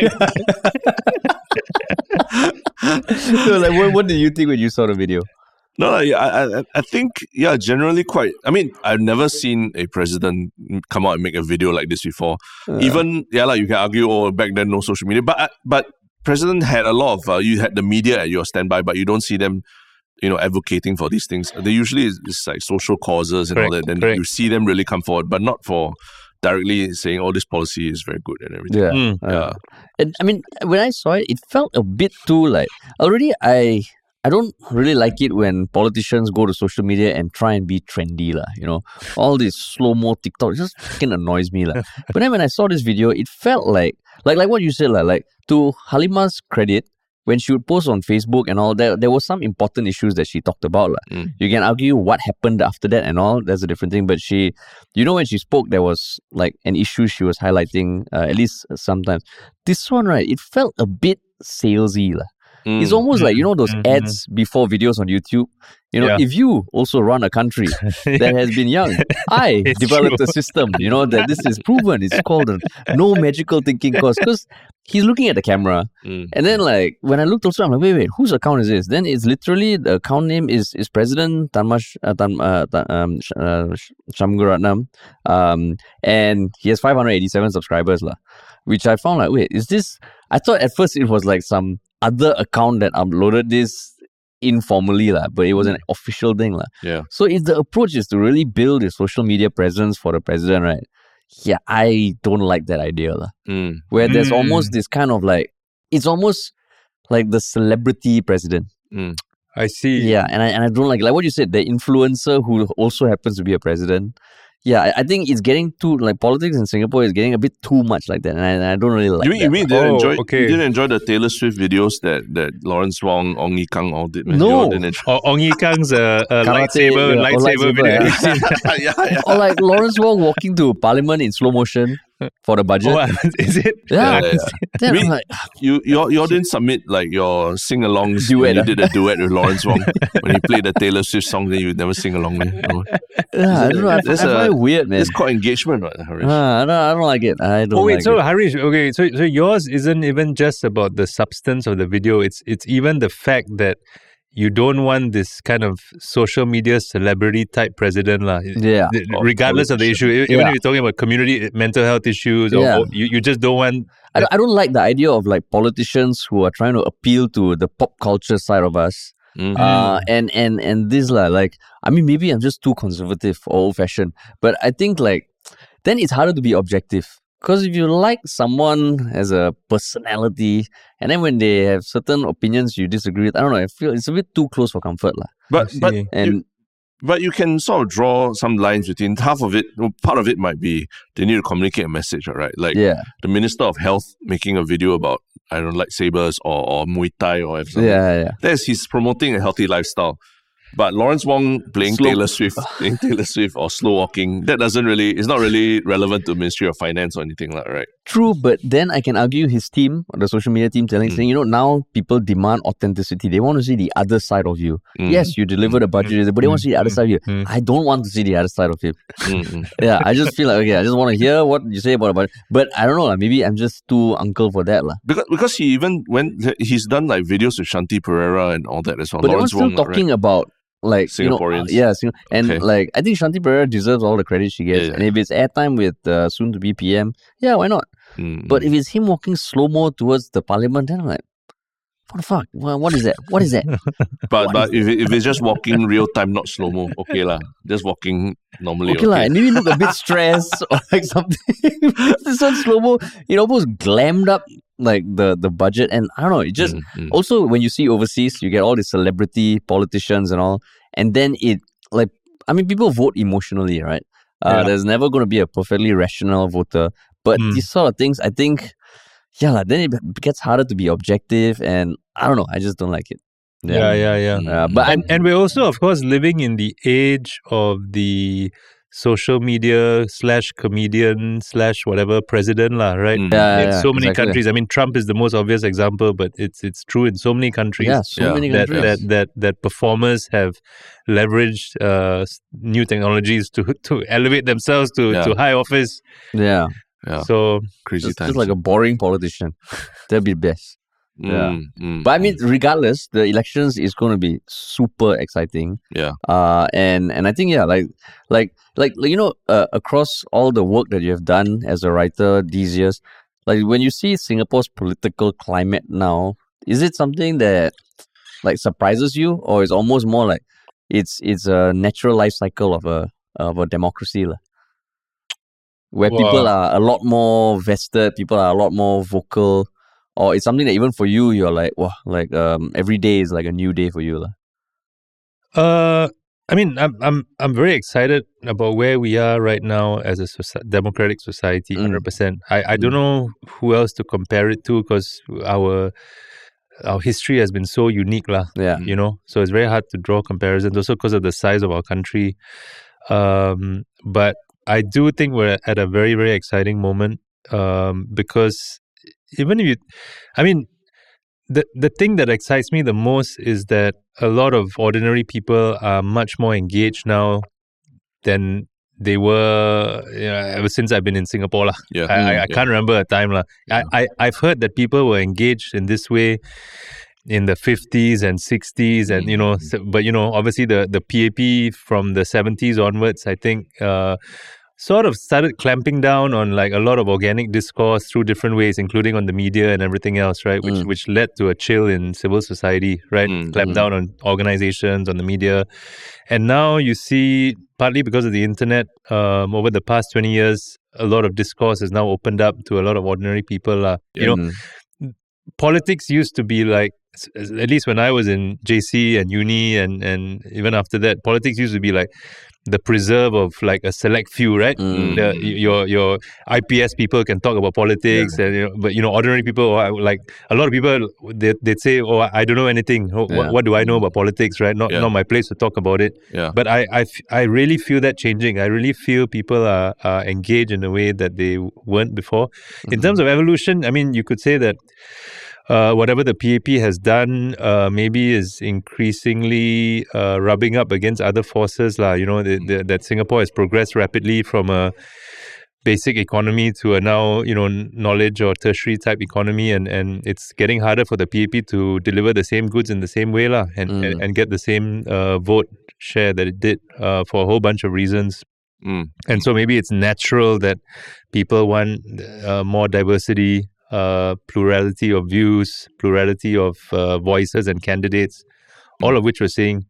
So, what did you think when you saw the video? No, I think, generally quite. I mean, I've never seen a president come out and make a video like this before. Even, you can argue, back then no social media. But president had a lot of, you had the media at your standby, but you don't see them, advocating for these things. They usually it's like social causes and all that. Then you see them really come forward, but not for directly saying, this policy is very good and everything. And I mean, when I saw it, it felt a bit too like, already I don't really like it when politicians go to social media and try and be trendy, all this slow-mo TikTok, it just fucking annoys me. But then when I saw this video, it felt like what you said, like to Halima's credit, when she would post on Facebook and all that, there were some important issues that she talked about. You can argue what happened after that and all, that's a different thing. But she, when she spoke, there was like an issue she was highlighting, at least sometimes. This one, right, it felt a bit salesy. It's almost like, those ads before videos on YouTube. If you also run a country that has been young, I developed a system, that this is proven. It's called no magical thinking course. Because he's looking at the camera. And then when I looked also, I'm like, wait, whose account is this? Then it's literally, the account name is President Shanmugaratnam. And he has 587 subscribers. Which I found wait, is this... I thought at first it was like some other account that uploaded this informally, but it was an official thing. So if the approach is to really build a social media presence for the president, right? Yeah, I don't like that idea. Where there's almost this kind of it's almost like the celebrity president. I see. Yeah, and I don't like what you said, the influencer who also happens to be a president. Yeah, I think it's getting too, politics in Singapore is getting a bit too much like that, and I don't really like that. You mean you didn't enjoy the Taylor Swift videos that Lawrence Wong, Ong Yi Kang all did? Man. No. Ong Yi Kang's lightsaber video. Yeah. Or like Lawrence Wong walking to Parliament in slow motion for the budget. Oh, is it? Yeah. I mean, you didn't submit your sing-alongs when you did a duet with Lawrence Wong. When you played the Taylor Swift song, then you never sing along with. Yeah, I don't know. I find it weird, man. It's called engagement, right, Harish? I don't like it. I don't. Oh wait, like so it. Harish, okay, so yours isn't even just about the substance of the video. It's even the fact that you don't want this kind of social media celebrity type president, regardless of the issue. Even if you're talking about community mental health issues, or you just don't want. I don't like the idea of politicians who are trying to appeal to the pop culture side of us. And this I mean, maybe I'm just too conservative or old fashioned, but I think then it's harder to be objective. Because if you like someone as a personality, and then when they have certain opinions you disagree with, I don't know, I feel it's a bit too close for comfort. But you can sort of draw some lines between half of it. Part of it might be they need to communicate a message, right? The Minister of Health making a video about, I don't know, lightsabers or Muay Thai or something. He's promoting a healthy lifestyle. But Lawrence Wong playing Taylor Swift or slow walking, it's not really relevant to Ministry of Finance or anything like that, right? True, but then I can argue his team, the social media team, saying, now people demand authenticity. They want to see the other side of you. Yes, you deliver the budget, but they want to see the other side of you. I don't want to see the other side of him. Yeah, I just feel I just want to hear what you say about it. But I don't know, maybe I'm just too uncle for that. Because he even he's done videos with Shanti Pereira and all that as well. But Lawrence Wong, still talking about Singaporeans. I think Shanti Pereira deserves all the credit she gets. And if it's airtime with soon to be PM, why not? But if it's him walking slow-mo towards the parliament, then I'm like, what the fuck? What is that? What is that? But if it's just walking real time, not slow-mo, okay lah. Just walking normally. Okay. And maybe look a bit stressed or something. This one slow-mo, it almost glammed up the budget, and I don't know, it just also when you see overseas you get all the celebrity politicians and all, and then it people vote emotionally, right? There's never going to be a perfectly rational voter, but these sort of things, I think then it gets harder to be objective, and I don't know, I just don't like it. But we're also, of course, living in the age of the social media / comedian / whatever president right? In so many countries. I mean, Trump is the most obvious example, but it's true in so many countries. Many countries that performers have leveraged new technologies to elevate themselves to high office. Yeah. Yeah. So crazy times. Just like a boring politician. That'd be best. But I mean, regardless, the elections is going to be super exciting. Yeah. And I think like across all the work that you have done as a writer these years, like when you see Singapore's political climate now, is it something that like surprises you, or is almost more like it's a natural life cycle of a democracy where people are a lot more vested, people are a lot more vocal, or it's something that even for you you're like, wow, like every day is like a new day for you I mean, I'm very excited about where we are right now as a democratic society. 100%. I don't know who else to compare it to, because our history has been so unique, you know. So it's very hard to draw comparisons, also because of the size of our country. But I do think we're at a very, very exciting moment, because even if you, I mean, the thing that excites me the most is that a lot of ordinary people are much more engaged now than they were ever since I've been in Singapore. I can't remember a time. I've heard that people were engaged in this way in the 50s and 60s, and but obviously the PAP from the 70s onwards, I think sort of started clamping down on like a lot of organic discourse through different ways, including on the media and everything else, right? Which led to a chill in civil society, right? Clamp down on organizations, on the media. And now you see, partly because of the internet, over the past 20 years, a lot of discourse has now opened up to a lot of ordinary people. Politics used to be like, at least when I was in JC and uni and even after that, politics used to be like the preserve of like a select few, right? Your IPS people can talk about politics, and but ordinary people, like a lot of people, they'd say, "Oh, I don't know anything. What do I know about politics?" Right? Not my place to talk about it. But I really feel that changing. I really feel people are engaged in a way that they weren't before. In terms of evolution, I mean, you could say that whatever the PAP has done maybe is increasingly rubbing up against other forces. That Singapore has progressed rapidly from a basic economy to a now, knowledge or tertiary type economy, and it's getting harder for the PAP to deliver the same goods in the same way and get the same vote share that it did for a whole bunch of reasons. And so maybe it's natural that people want more diversity, plurality of views, plurality of voices and candidates, all of which we're seeing.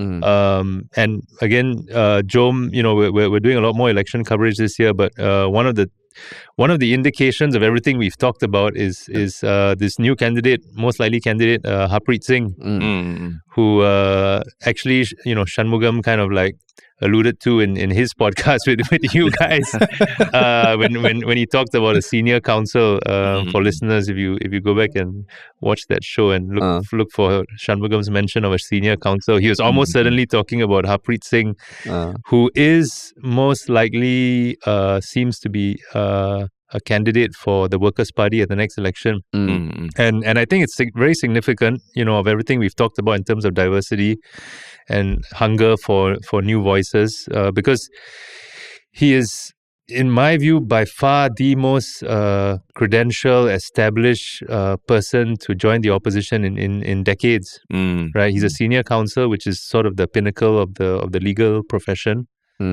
And again, Jom, we're doing a lot more election coverage this year, but one of the indications of everything we've talked about is this new candidate, most likely candidate, Harpreet Singh, who actually, Shanmugam kind of like alluded to in his podcast with you guys when he talked about a senior counsel. For listeners, if you go back and watch that show and look for Shanmugam's mention of a senior counsel, he was almost certainly talking about Harpreet Singh, who is most likely seems to be a candidate for the Workers' Party at the next election. And I think it's very significant, of everything we've talked about in terms of diversity and hunger for new voices, because he is, in my view, by far the most credentialed, established person to join the opposition in decades. Right? He's a senior counsel, which is sort of the pinnacle of the legal profession.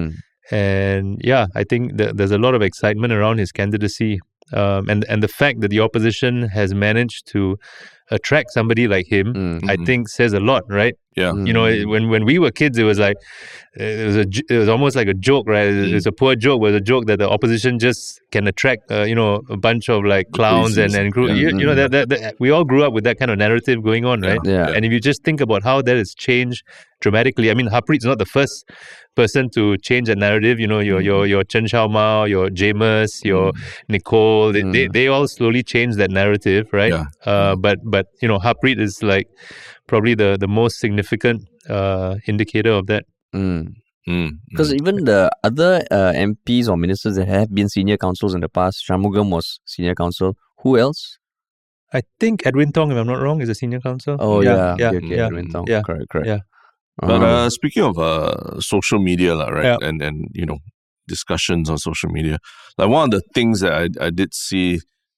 And I think there's a lot of excitement around his candidacy, and the fact that the opposition has managed to attract somebody like him, I think says a lot, right? When we were kids, it was like it was almost like a joke, right? It's a poor joke, but a joke that the opposition just can attract, a bunch of like clowns and that we all grew up with that kind of narrative going on, right? And if you just think about how that has changed dramatically, I mean, Harpreet's not the first person to change that narrative. Your Chen Shao Mao, your Jamus, your Nicole, they all slowly changed that narrative, right? But Harpreet is like probably the most significant indicator of that. Because even the other MPs or ministers that have been senior counsels in the past, Shanmugam was senior counsel. Who else? I think Edwin Tong, if I'm not wrong, is a senior counsel. Oh, yeah. Edwin Tong. Yeah. Correct. Yeah. But speaking of social media, right, and discussions on social media, like one of the things that I did see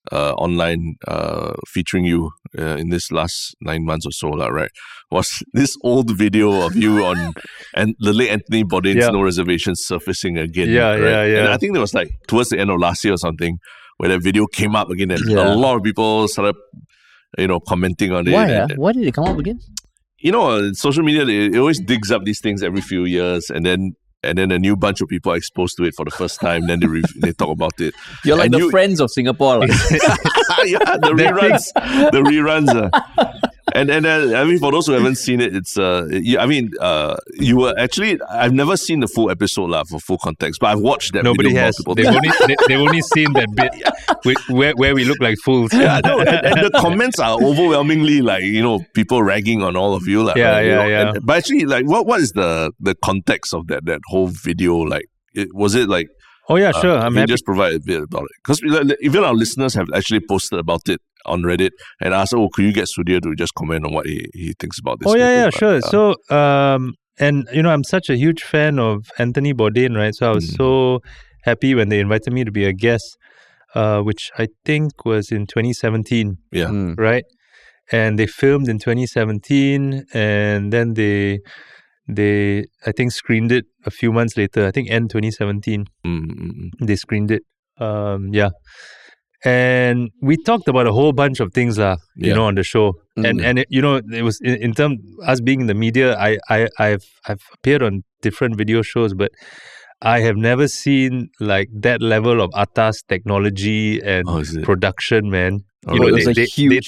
online featuring you in this last 9 months or so, right? Was this old video of you on and the late Anthony Bourdain's No Reservations surfacing again? Right? And I think it was like towards the end of last year or something where that video came up again, and a lot of people started, commenting on it. Why did it come up again? Social media, it always digs up these things every few years, and then a new bunch of people are exposed to it for the first time. Then they talk about it. You're like the Friends of Singapore. Like. The reruns. And I mean, for those who haven't seen it, it's you were actually, I've never seen the full episode for full context, but I've watched that. Nobody video has. multiple times. They've only seen that bit where we look like fools. Yeah, no, and the comments are overwhelmingly people ragging on all of you. But actually, what is the context of that whole video? Like, was it like? Oh yeah, sure. I'm happy. Just provide a bit about it, because even our listeners have actually posted about it on Reddit and asked, could you get Sudhir to just comment on what he thinks about this? Oh yeah, sure. So and I'm such a huge fan of Anthony Bourdain, right? So I was so happy when they invited me to be a guest, which I think was in 2017. Yeah. Right. And they filmed in 2017, and then they I think screened it a few months later. I think end 2017. They screened it. And we talked about a whole bunch of things on the show. And it was in terms us being in the media, I've appeared on different video shows, but I have never seen like that level of atas technology and production, man. It was huge.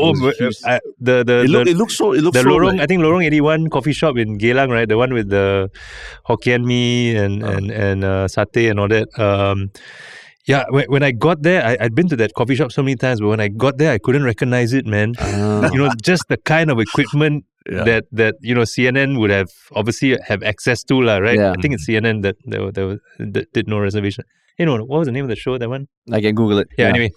It looks so Lorong, I think Lorong 81 coffee shop in Geylang, right? The one with the Hokkien mee and satay and all that. When I got there, I'd been to that coffee shop so many times, but when I got there, I couldn't recognize it, man. Just the kind of equipment that CNN would have obviously have access to, right? Yeah. I think it's CNN that did No Reservation. What was the name of the show, that one? I can Google it. Anyway.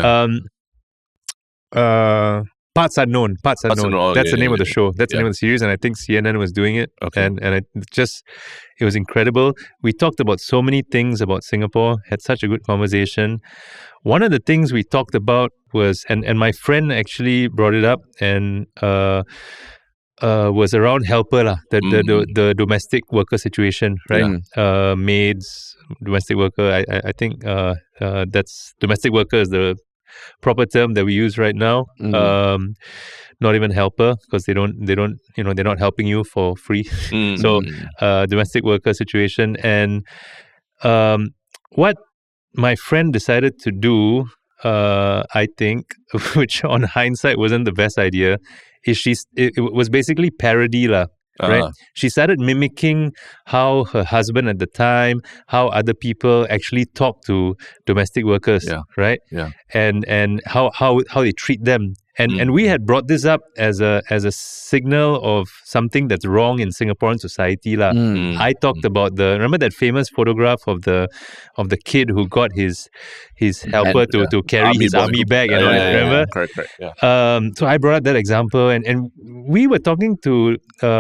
Parts Unknown. That's the name of the show. That's the name of the series, and I think CNN was doing it. Okay. And it was incredible. We talked about so many things about Singapore, had such a good conversation. One of the things we talked about was, and my friend actually brought it up, and was around helper, the domestic worker situation, right? Yeah. Maids, domestic worker. I think that's domestic worker is the proper term that we use right now. Not even helper, because they don't they're not helping you for free. So domestic worker situation. And what my friend decided to do, I think, which on hindsight wasn't the best idea, is it was basically parody right? She started mimicking how her husband at the time, how other people actually talk to domestic workers, right? Yeah. And how they treat them. And we had brought this up as a signal of something that's wrong in Singaporean society. I talked about remember that famous photograph of the kid who got his helper to carry his army bag, and remember? Yeah. Correct. Yeah. So I brought up that example, and we were talking to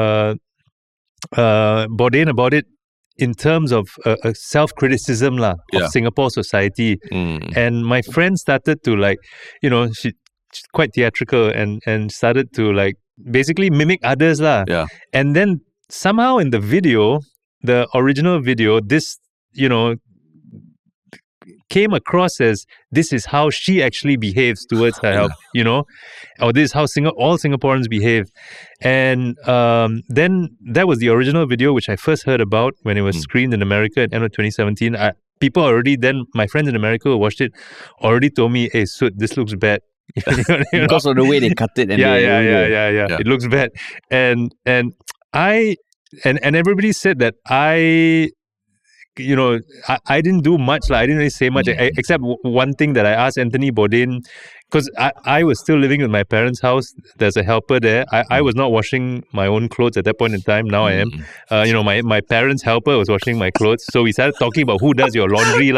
Bourdain about it in terms of self-criticism of Singapore society. And my friend started to she's quite theatrical and started to basically mimic others . And then somehow in the video, the original video, this came across as this is how she actually behaves towards her help, or this is how all Singaporeans behave. And then that was the original video, which I first heard about when it was screened in America at end of 2017. People already then, my friends in America who watched it already told me, hey, Sud, this looks bad. Because of the way they cut it. And It looks bad. And everybody said that I didn't do much. I didn't really say much, except one thing that I asked Anthony Bourdain, because I was still living in my parents' house. There's a helper there. I was not washing my own clothes at that point in time. Now I am. My parents' helper was washing my clothes. So we started talking about who does your laundry,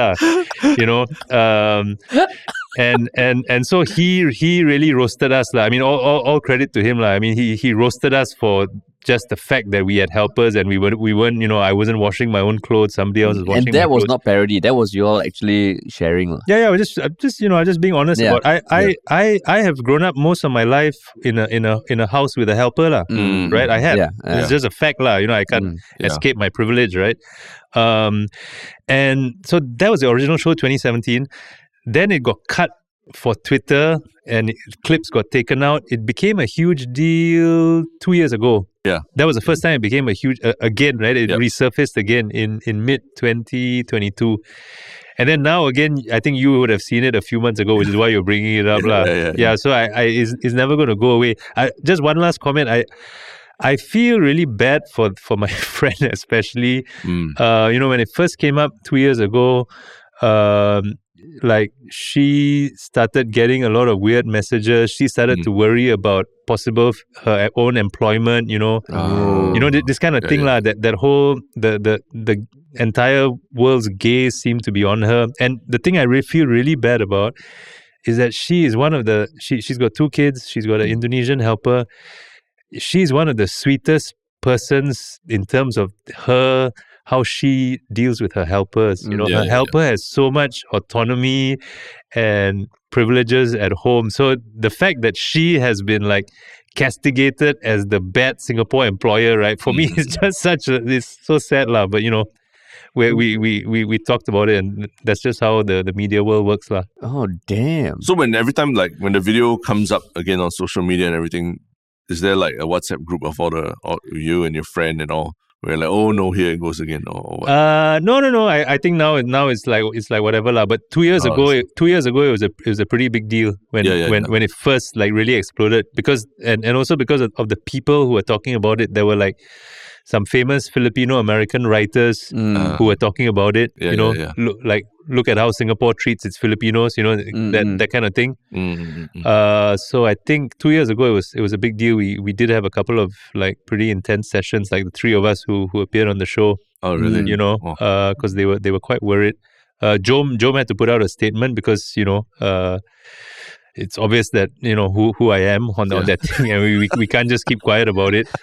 And so he really roasted us. I mean, all credit to him. I mean, he roasted us for just the fact that we had helpers and we weren't, you know, I wasn't washing my own clothes, somebody else was washing. And that was clothes. not parody. That was you all actually sharing. Yeah, I just you know, I just being honest about. I have grown up most of my life in a house with a helper, right? I have. It's just a fact, you know, I can't escape my privilege, right? And so that was the original show, 2017. Then it got cut for Twitter and clips got taken out. It became a huge deal 2 years ago. Yeah. That was the first time it became a huge, again, right? It resurfaced again in mid-2022. And then now again, I think you would have seen it a few months ago, which is why you're bringing it up. So it's never going to go away. Just one last comment. I feel really bad for my friend especially. You know, when it first came up 2 years ago, like she started getting a lot of weird messages. She started to worry about possible her own employment, you know. You know, this kind of thing, that whole the entire world's gaze seemed to be on her. And the thing I really feel really bad about is that she is one of the she's got 2 kids, she's got an Indonesian helper. She's one of the sweetest persons in terms of how she deals with her helpers. You know, her helper has so much autonomy and privileges at home. So the fact that she has been like castigated as the bad Singapore employer, right? For me, it's just it's so sad, lah. But you know, we talked about it, and that's just how the media world works, lah. Oh damn! So every time when the video comes up again on social media and everything, is there like a WhatsApp group of all you and your friend and all? We're like, oh no, here it goes again, or what? No. I think now it's like whatever lah. But 2 years ago, it was a pretty big deal when it first like really exploded, because and also because of the people who were talking about it. There were like some famous Filipino American writers who were talking about it. Look at how Singapore treats its Filipinos. You know, that kind of thing. So I think 2 years ago it was a big deal. We did have a couple of like pretty intense sessions, like the 3 of us who appeared on the show. Oh really? You know, because they were quite worried. Jom had to put out a statement because you know. It's obvious that you know who I am on that thing, and we can't just keep quiet about it.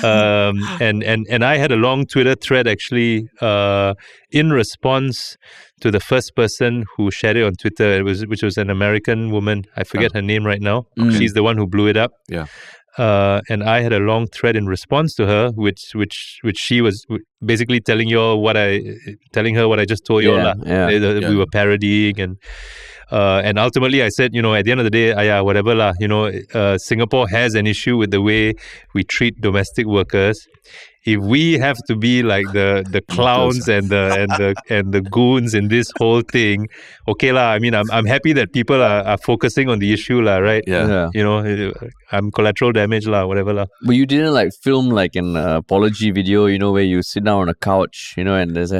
And I had a long Twitter thread actually in response to the first person who shared it on Twitter, which was an American woman. I forget her name right now. She's the one who blew it up. Yeah. And I had a long thread in response to her, which she was basically telling her what I just told you all. We were parodying and ultimately I said, you know, at the end of the day, whatever lah, you know, Singapore has an issue with the way we treat domestic workers. If we have to be like the clowns and the goons in this whole thing, okay lah. I mean, I'm happy that people are focusing on the issue lah, right? Yeah. You know, I'm collateral damage lah, whatever lah. But you didn't like film like an apology video, you know, where you sit down on a couch, you know, and there's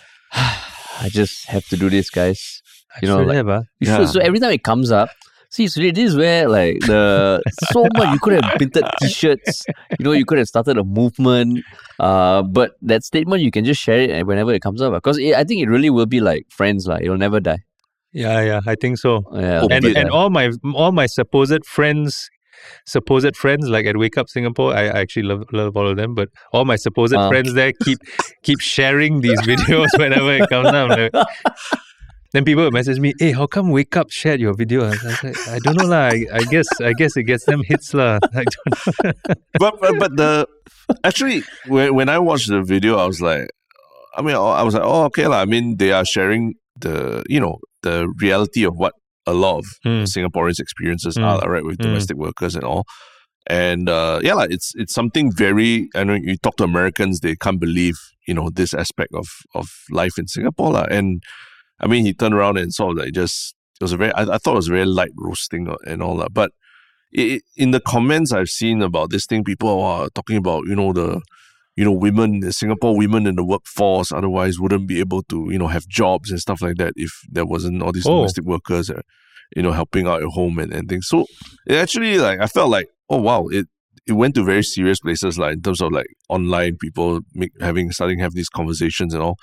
I just have to do this, guys. You know, like, so every time it comes up, see, so this is where like so much you could have printed T-shirts. You know, you could have started a movement. But that statement you can just share it whenever it comes up, because I think it really will be like Friends, like it'll never die. Yeah, I think so. Yeah, and all my supposed friends, like at Wake Up Singapore, I actually love all of them, but all my supposed friends there keep sharing these videos whenever it comes up. Like, then people would message me, hey, how come Wake Up shared your video? I was like, I don't know lah. I guess it gets them hits lah. I don't know. but actually when I watched the video, I was like, oh okay lah. I mean, they are sharing the reality of what a lot of Singaporeans' experiences are, right, with domestic workers and all. And it's something very. I know you talk to Americans, they can't believe this aspect of life in Singapore lah. And I mean, he turned around and sort of like it was a very, I thought it was very light roasting and all that. But in the comments I've seen about this thing, people are talking about, women, the Singapore women in the workforce otherwise wouldn't be able to, have jobs and stuff like that if there wasn't all these domestic workers, helping out at home and things. So it actually, like, I felt like, oh wow, it went to very serious places, like in terms of like online people starting to have these conversations and all.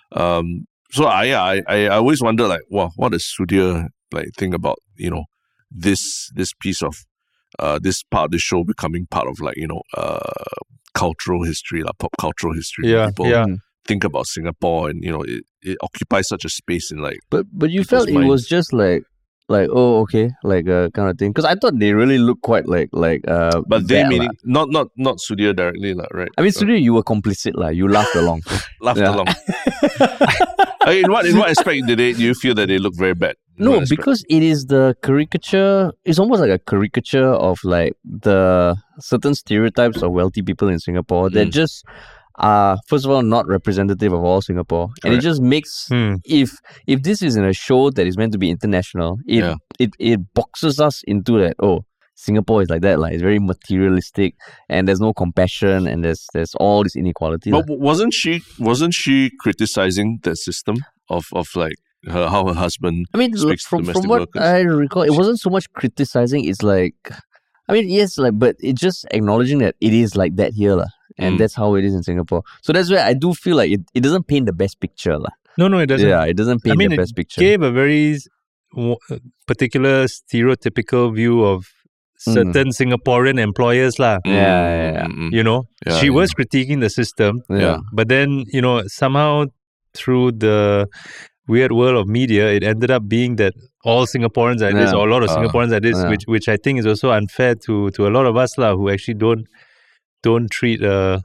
So I always wonder, like, wow, what does Sudhir like think about this piece of this part of the show becoming part of like cultural history, like pop cultural history. People think about Singapore, and it occupies such a space in like. But you felt it was just like oh, okay, like kind of thing, because I thought they really looked quite like but they meaning not Sudhir directly, right? I mean, Sudhir, you were complicit, you laughed along. Along. In what aspect do you feel that they look very bad? No, because it is the caricature. It's almost like a caricature of like the certain stereotypes of wealthy people in Singapore that just are, first of all, not representative of all Singapore. And it just makes, if this is in a show that is meant to be international, it boxes us into that, oh, Singapore is like that, it's very materialistic, and there's no compassion, and there's all this inequality. But wasn't she criticizing the system of like how her husband speaks to domestic workers? From what I recall, it wasn't so much criticizing. It's like, yes, but it's just acknowledging that it is like that here, and that's how it is in Singapore. So that's where I do feel like it doesn't paint the best picture, No, it doesn't. Yeah, it doesn't paint the best picture. It gave a very particular stereotypical view of certain Singaporean employers, Yeah. She was critiquing the system. Yeah. But then, somehow through the weird world of media, it ended up being that all Singaporeans are this, or a lot of Singaporeans are this, which I think is also unfair to a lot of us who actually don't treat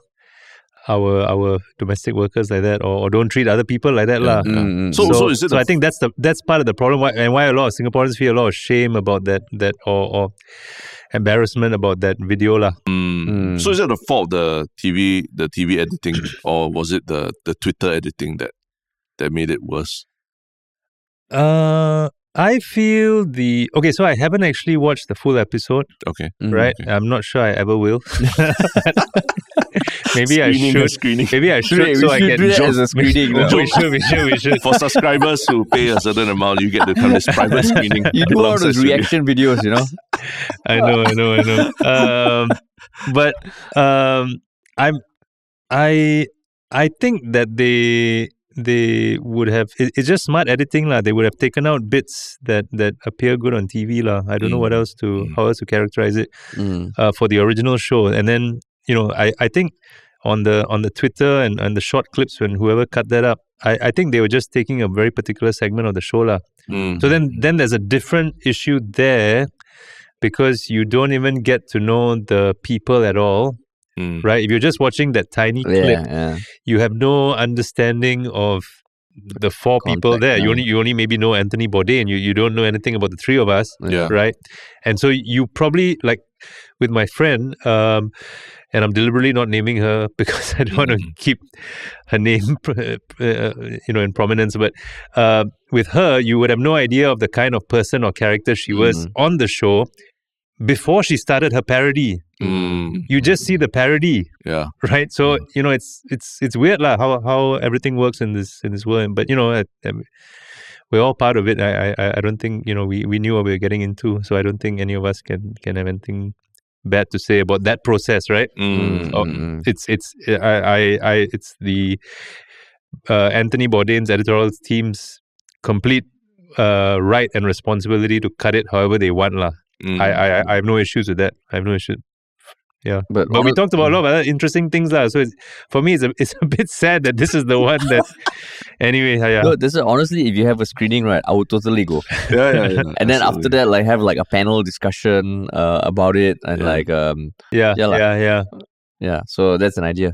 our domestic workers like that, or don't treat other people like that, So is it? So I think that's part of the problem, and why a lot of Singaporeans feel a lot of shame about that or embarrassment about that video, So is it the fault of the TV editing, or was it the Twitter editing that made it worse? I feel so I haven't actually watched the full episode. Okay. Right? Okay. I'm not sure I ever will. Maybe I should. Maybe I should. So I can do that as a screening. We should. For subscribers who pay a certain amount, you get to come this private screening. You do all those reaction videos, I know. But I think that they would have, it's just smart editing, they would have taken out bits that appear good on TV, I don't know what else how else to characterize it for the original show. And then I think on the Twitter and the short clips, when whoever cut that up, I think they were just taking a very particular segment of the show So then there's a different issue there, because you don't even get to know the people at all. Right? If you're just watching that tiny clip, you have no understanding of the four people there. You only maybe know Anthony Bourdain, and you don't know anything about the three of us, right? And so you probably, like with my friend, and I'm deliberately not naming her because I don't want to keep her name, in prominence. But with her, you would have no idea of the kind of person or character she was on the show before she started her parody. You just see the parody, right? So it's weird how everything works in this world. But we're all part of it. I don't think we knew what we were getting into. So I don't think any of us can have anything bad to say about that process, right? It's the Anthony Bourdain's editorial team's complete right and responsibility to cut it however they want, I have no issues with that. I have no issues. Yeah, but we talked about a lot of other interesting things, So for me, it's a bit sad that this is the one that. Anyway, No, this is honestly, if you have a screening, right, I would totally go. Yeah. And then after that, have a panel discussion about it, and Yeah, so that's an idea.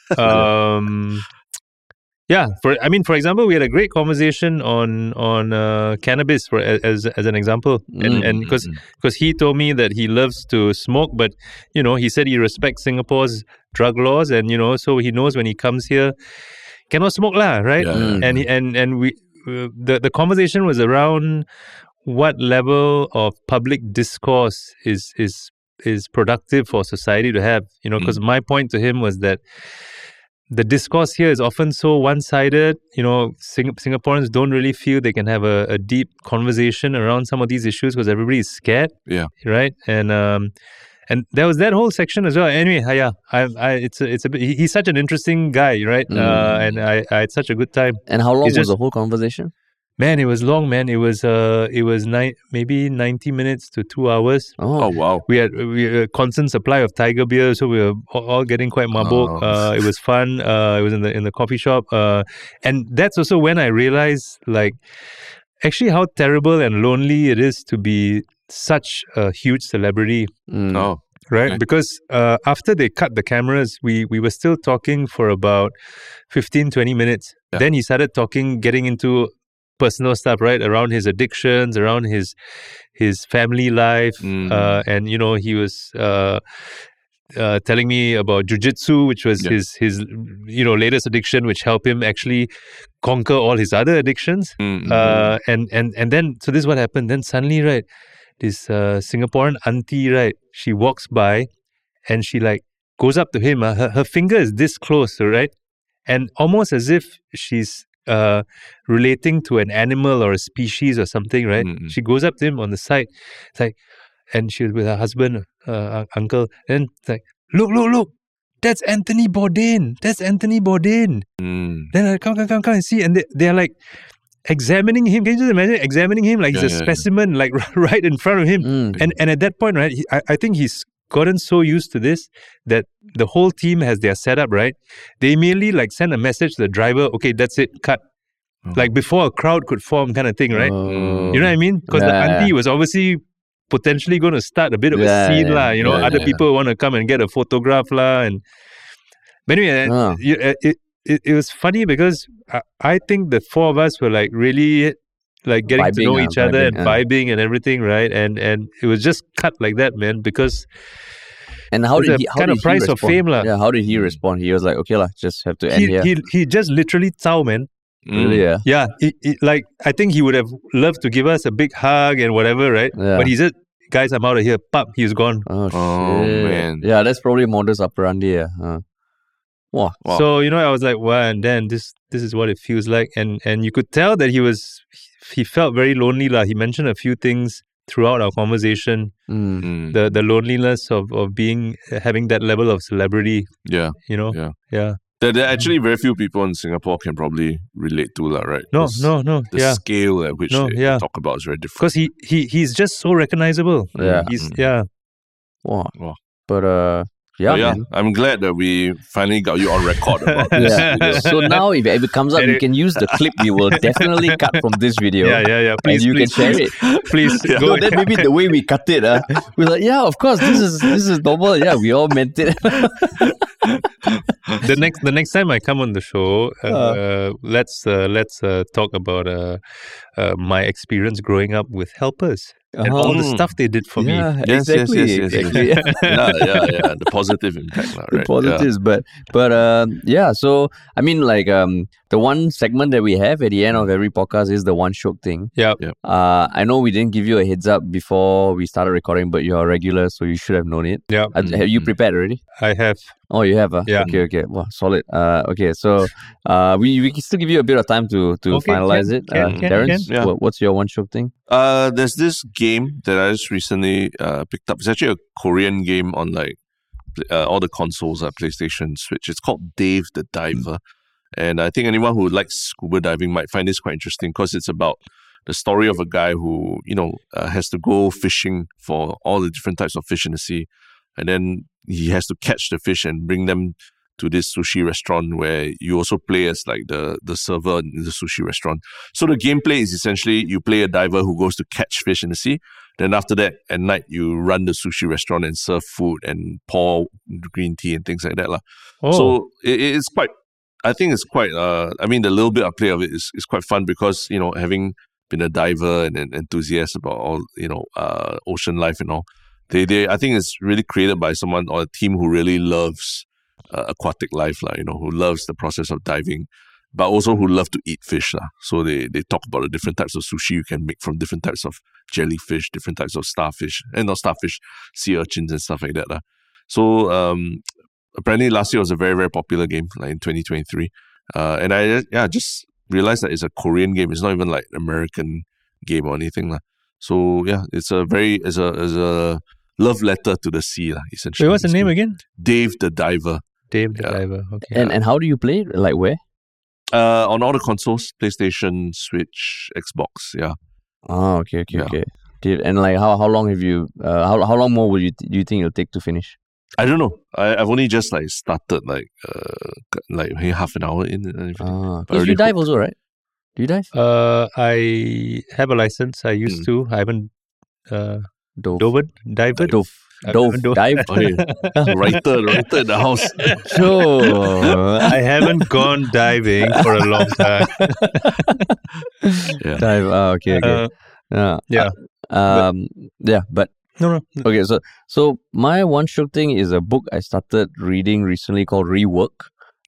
Yeah, for example, we had a great conversation on cannabis as an example, and because he told me that he loves to smoke, but he said he respects Singapore's drug laws, and so he knows when he comes here, cannot smoke right? And we the conversation was around what level of public discourse is productive for society to have, because my point to him was that the discourse here is often so one-sided. Singaporeans don't really feel they can have a deep conversation around some of these issues because everybody is scared. Yeah. Right. And there was that whole section as well. Anyway, he's such an interesting guy, right? And I had such a good time. And how long was the whole conversation? Man, it was long, man. It was maybe 90 minutes to 2 hours. Oh wow! We had a constant supply of Tiger beer, so we were all getting quite mabok. It was fun. It was in the coffee shop, and that's also when I realized, like, actually how terrible and lonely it is to be such a huge celebrity. Oh. Right, okay. Because after they cut the cameras, we were still talking for about 15-20 minutes. Yeah. Then he started getting into personal stuff, right, around his addictions, around his family life, and he was telling me about jiu-jitsu, which was his latest addiction, which helped him actually conquer all his other addictions. And then, so this is what happened. Then suddenly, right, this Singaporean auntie, right, she walks by and she like goes up to him. Her finger is this close, right, and almost as if she's relating to an animal or a species or something, right? She goes up to him on the side, it's like, and she was with her husband, uncle, and it's like, look, that's Anthony Bourdain. Then come and see, and they're like examining him. Can you just imagine examining him like he's a specimen, like right in front of him? And at that point, right, I think he's gotten so used to this that the whole team has their setup, right? They immediately like send a message to the driver, okay, that's it, cut. Like before a crowd could form, kind of thing, right? You know what I mean? Because the auntie was obviously potentially going to start a bit of a scene, other people want to come and get a photograph, but anyway, it was funny because I think the four of us were like really like getting to know each other and vibing and everything, right? And it was just cut like that, man, because and how did he price respond? Of fame, la. Yeah, how did he respond? He was like, okay, la, just have to end here. He just literally tsao, man. Really, yeah. Yeah, like I think he would have loved to give us a big hug and whatever, right? Yeah. But he said, guys, I'm out of here. Pop, he's gone. Oh man. Yeah, that's probably modus operandi. Yeah. Wow. So, I was like, wow, and then this is what it feels like. And you could tell that he felt very lonely. He mentioned a few things throughout our conversation. The loneliness of having that level of celebrity. Yeah. Yeah. There are actually very few people in Singapore can probably relate to, right? No. The scale at which they talk about is very different. Because he's just so recognizable. Yeah. Wow. But I'm glad that we finally got you on record about this. So now if it comes up, you can use the clip we will definitely cut from this video. Yeah. Please, can share it. Please go. No, then maybe the way we cut it, we're like, yeah, of course, this is normal. Yeah, we all meant it. The next time I come on the show, let's talk about my experience growing up with helpers. And all the stuff they did for me. Yes, exactly. Yeah. The positive impact, right? The positives, but so I mean, like the one segment that we have at the end of every podcast is the one shock thing. Yeah. I know we didn't give you a heads up before we started recording, but you're a regular, so you should have known it. Yeah. Have you prepared already? I have. Oh, you have? Yeah. Okay. Wow, solid. Okay, so we can still give you a bit of time to finalize it. Terrence, what's your one shock thing? There's this game that I just recently picked up. It's actually a Korean game on like all the consoles, PlayStation, Switch. It's called Dave the Diver. And I think anyone who likes scuba diving might find this quite interesting because it's about the story of a guy who, has to go fishing for all the different types of fish in the sea. And then he has to catch the fish and bring them to this sushi restaurant where you also play as like the server in the sushi restaurant. So the gameplay is essentially you play a diver who goes to catch fish in the sea. Then after that, at night, you run the sushi restaurant and serve food and pour green tea and things like that. So it's quite, I think it's quite, the little bit of play of it is quite fun because, having been a diver and an enthusiast about all, ocean life and all, I think it's really created by someone or a team who really loves aquatic life, who loves the process of diving, but also who love to eat fish. So they talk about the different types of sushi you can make from different types of jellyfish, different types of sea urchins and stuff like that. So apparently last year was a very, very popular game, like in 2023. And I just realized that it's a Korean game. It's not even like an American game or anything. So yeah, it's a love letter to the sea, essentially. Wait, what's the name again? Dave the Diver. Dave the Diver. Okay. And how do you play it? Like where? On all the consoles, PlayStation, Switch, Xbox. Yeah. Oh, okay. And like, how long have you? How long more do you think it'll take to finish? I don't know. I've only just like started like half an hour in. You dive also, right? Do you dive? I have a license. I used to. I haven't Dove. Dive. Okay. Writer in the house. Sure. I haven't gone diving for a long time. Yeah. Dive. Okay. But no. Okay, so my one shook thing is a book I started reading recently called Rework.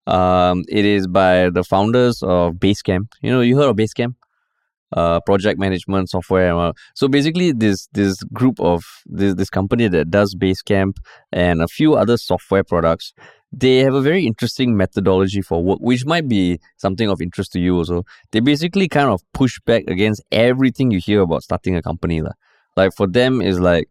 It is by the founders of Basecamp. You heard of Basecamp? Project management software. So basically, this group of this company that does Basecamp and a few other software products, they have a very interesting methodology for work, which might be something of interest to you also. They basically kind of push back against everything you hear about starting a company. Like for them, is like,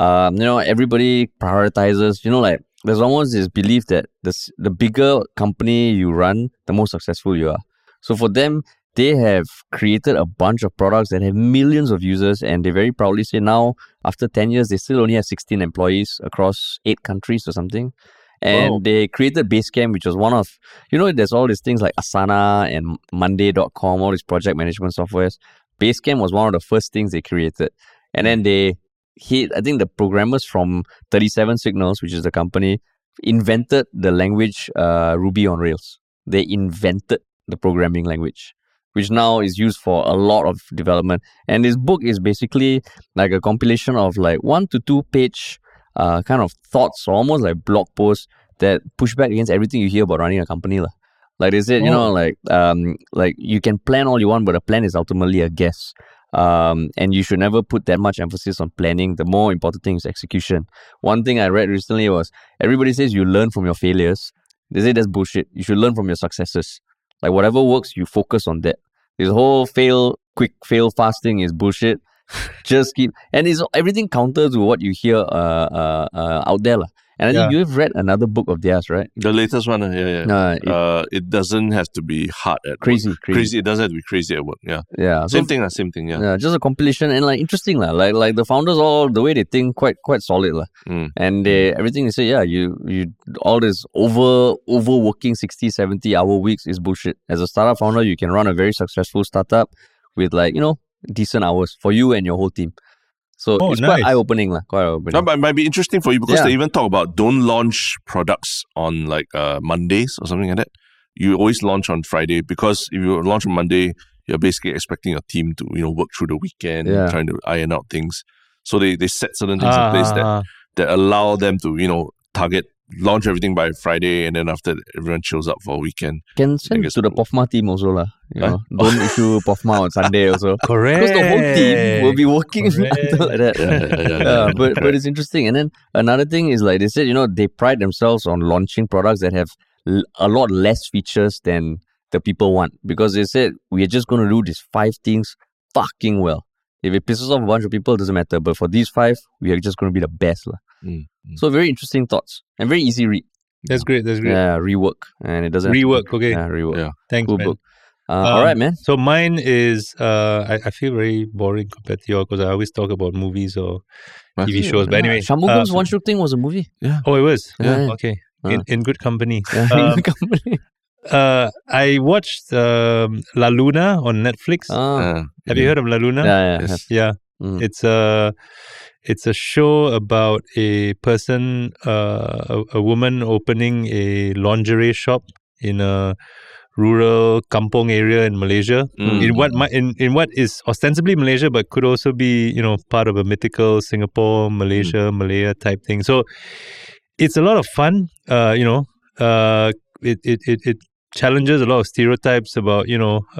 everybody prioritizes. Like there's almost this belief that the bigger company you run, the more successful you are. So for them, they have created a bunch of products that have millions of users, and they very proudly say now, after 10 years, they still only have 16 employees across 8 countries or something. And they created Basecamp, which was one of, there's all these things like Asana and Monday.com, all these project management softwares. Basecamp was one of the first things they created. And then I think the programmers from 37 Signals, which is the company, invented the language Ruby on Rails. They invented the programming language, which now is used for a lot of development. And this book is basically like a compilation of like 1 to 2 page kind of thoughts, or almost like blog posts that push back against everything you hear about running a company. Like they said, like you can plan all you want, but a plan is ultimately a guess. And you should never put that much emphasis on planning. The more important thing is execution. One thing I read recently was, everybody says you learn from your failures. They say that's bullshit. You should learn from your successes. Like whatever works, you focus on that. This whole fail fast thing is bullshit. Just keep, and everything counter to what you hear out there. And I think you have read another book of theirs, right? The latest one, it doesn't have to be hard at crazy. work. Crazy. It doesn't have to be crazy at work. Yeah. Same thing. Yeah. Just a compilation, and like interesting, like the founders, all the way they think quite solid, and everything they say, you all this overworking 60, 70 hour weeks is bullshit. As a startup founder, you can run a very successful startup with decent hours for you and your whole team. So it's nice. quite eye-opening. But it might be interesting for you because they even talk about don't launch products on like Mondays or something like that. You always launch on Friday, because if you launch on Monday, you're basically expecting your team to work through the weekend, trying to iron out things. So they set certain things in place that allow them to launch everything by Friday, and then after everyone chills out for a weekend. Can send to the POFMA team also Don't issue POFMA on Sunday also. Correct. Because the whole team will be working until like that. But it's interesting. And then another thing is, like they said, they pride themselves on launching products that have a lot less features than the people want, because they said we are just going to do these 5 things fucking well. If it pisses off a bunch of people, it doesn't matter. But for these 5, we are just going to be the best. So very interesting thoughts and very easy read. That's great. Yeah, Rework. And it doesn't Rework, okay. Yeah, Rework. Yeah. Thanks, cool man. book. All right, man. So mine is, I feel very boring compared to yours, because I always talk about movies or TV shows. But anyway. Shanmugam's One Shook Thing was a movie. Yeah. Oh, it was? Yeah. Okay. In good company. In good company. I watched La Luna on Netflix. Have you heard of La Luna? Yeah. Yes. Yeah. It's a show about a person, a woman opening a lingerie shop in a rural kampong area in Malaysia. In what is ostensibly Malaysia, but could also be part of a mythical Singapore, Malaysia, Malaya type thing. So it's a lot of fun. It challenges a lot of stereotypes about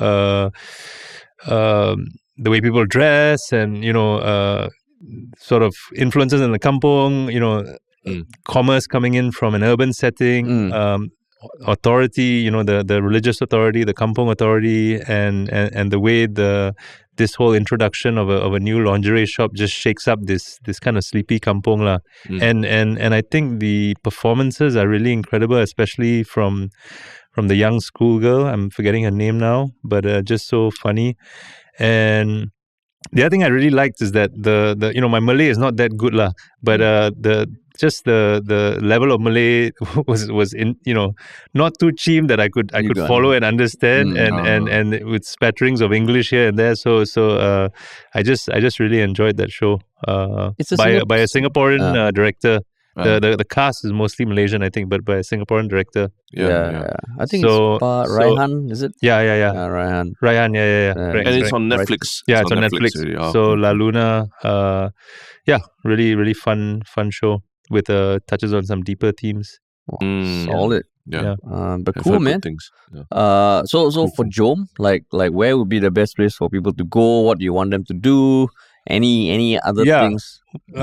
the way people dress, and sort of influences in the kampong, commerce coming in from an urban setting, authority, the religious authority, the kampong authority, and the way this whole introduction of a new lingerie shop just shakes up this kind of sleepy kampong lah. And I think the performances are really incredible, especially from from the young schoolgirl. I'm forgetting her name now, but just so funny. And the other thing I really liked is that the my Malay is not that good lah, but the level of Malay was in not too cheap that I could follow and understand, and with spatterings of English here and there. So I just really enjoyed that show. It's by a Singaporean director. The cast is mostly Malaysian, I think, but by a Singaporean director. Yeah. I think it's Raihan, is it? Yeah. Raihan. Yeah. Correct, and it's on Netflix. Yeah, it's on Netflix. So La Luna, really, really fun show with touches on some deeper themes. Solid. Yeah. But cool, man. So for Jom, like where would be the best place for people to go? What do you want them to do? Any other things?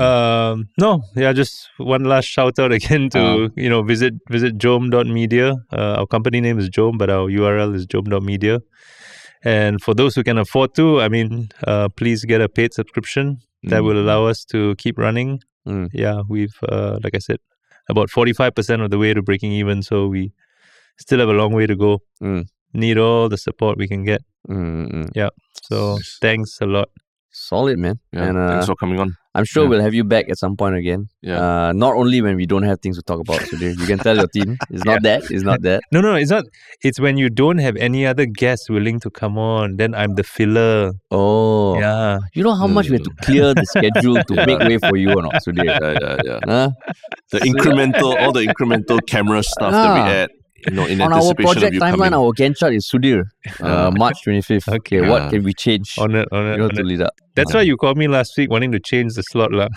Just one last shout out again to visit Jom.media. Our company name is Jom, but our URL is Jom.media. And for those who can afford to, please get a paid subscription that will allow us to keep running. Yeah, we've like I said, about 45% of the way to breaking even, so we still have a long way to go. Need all the support we can get. Yeah, so thanks a lot. Solid, man. Yeah, and thanks for coming on. I'm sure we'll have you back at some point again. Yeah. Not only when we don't have things to talk about today. You can tell your team. It's not that. No, it's not. It's when you don't have any other guests willing to come on, then I'm the filler. Oh. Yeah. You know how much we have to clear the schedule to make way for you or not today? Yeah. Huh? All the incremental camera stuff that we add. In on our project timeline, our Gantt chart is Sudhir, March 25th. Okay, what can we change? On it. To lead up. That's why you called me last week wanting to change the slot, lah.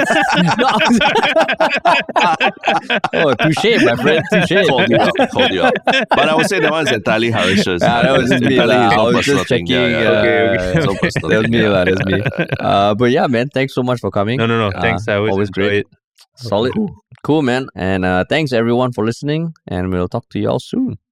Touche, my friend. Touche. Called you up. But I would say that one's entirely Harish's. That was me. I was just checking. Okay. That's me. That's me. But yeah, man, thanks so much for coming. No. Thanks. I always enjoy it. Solid. Cool, man. And thanks everyone for listening. And we'll talk to y'all soon.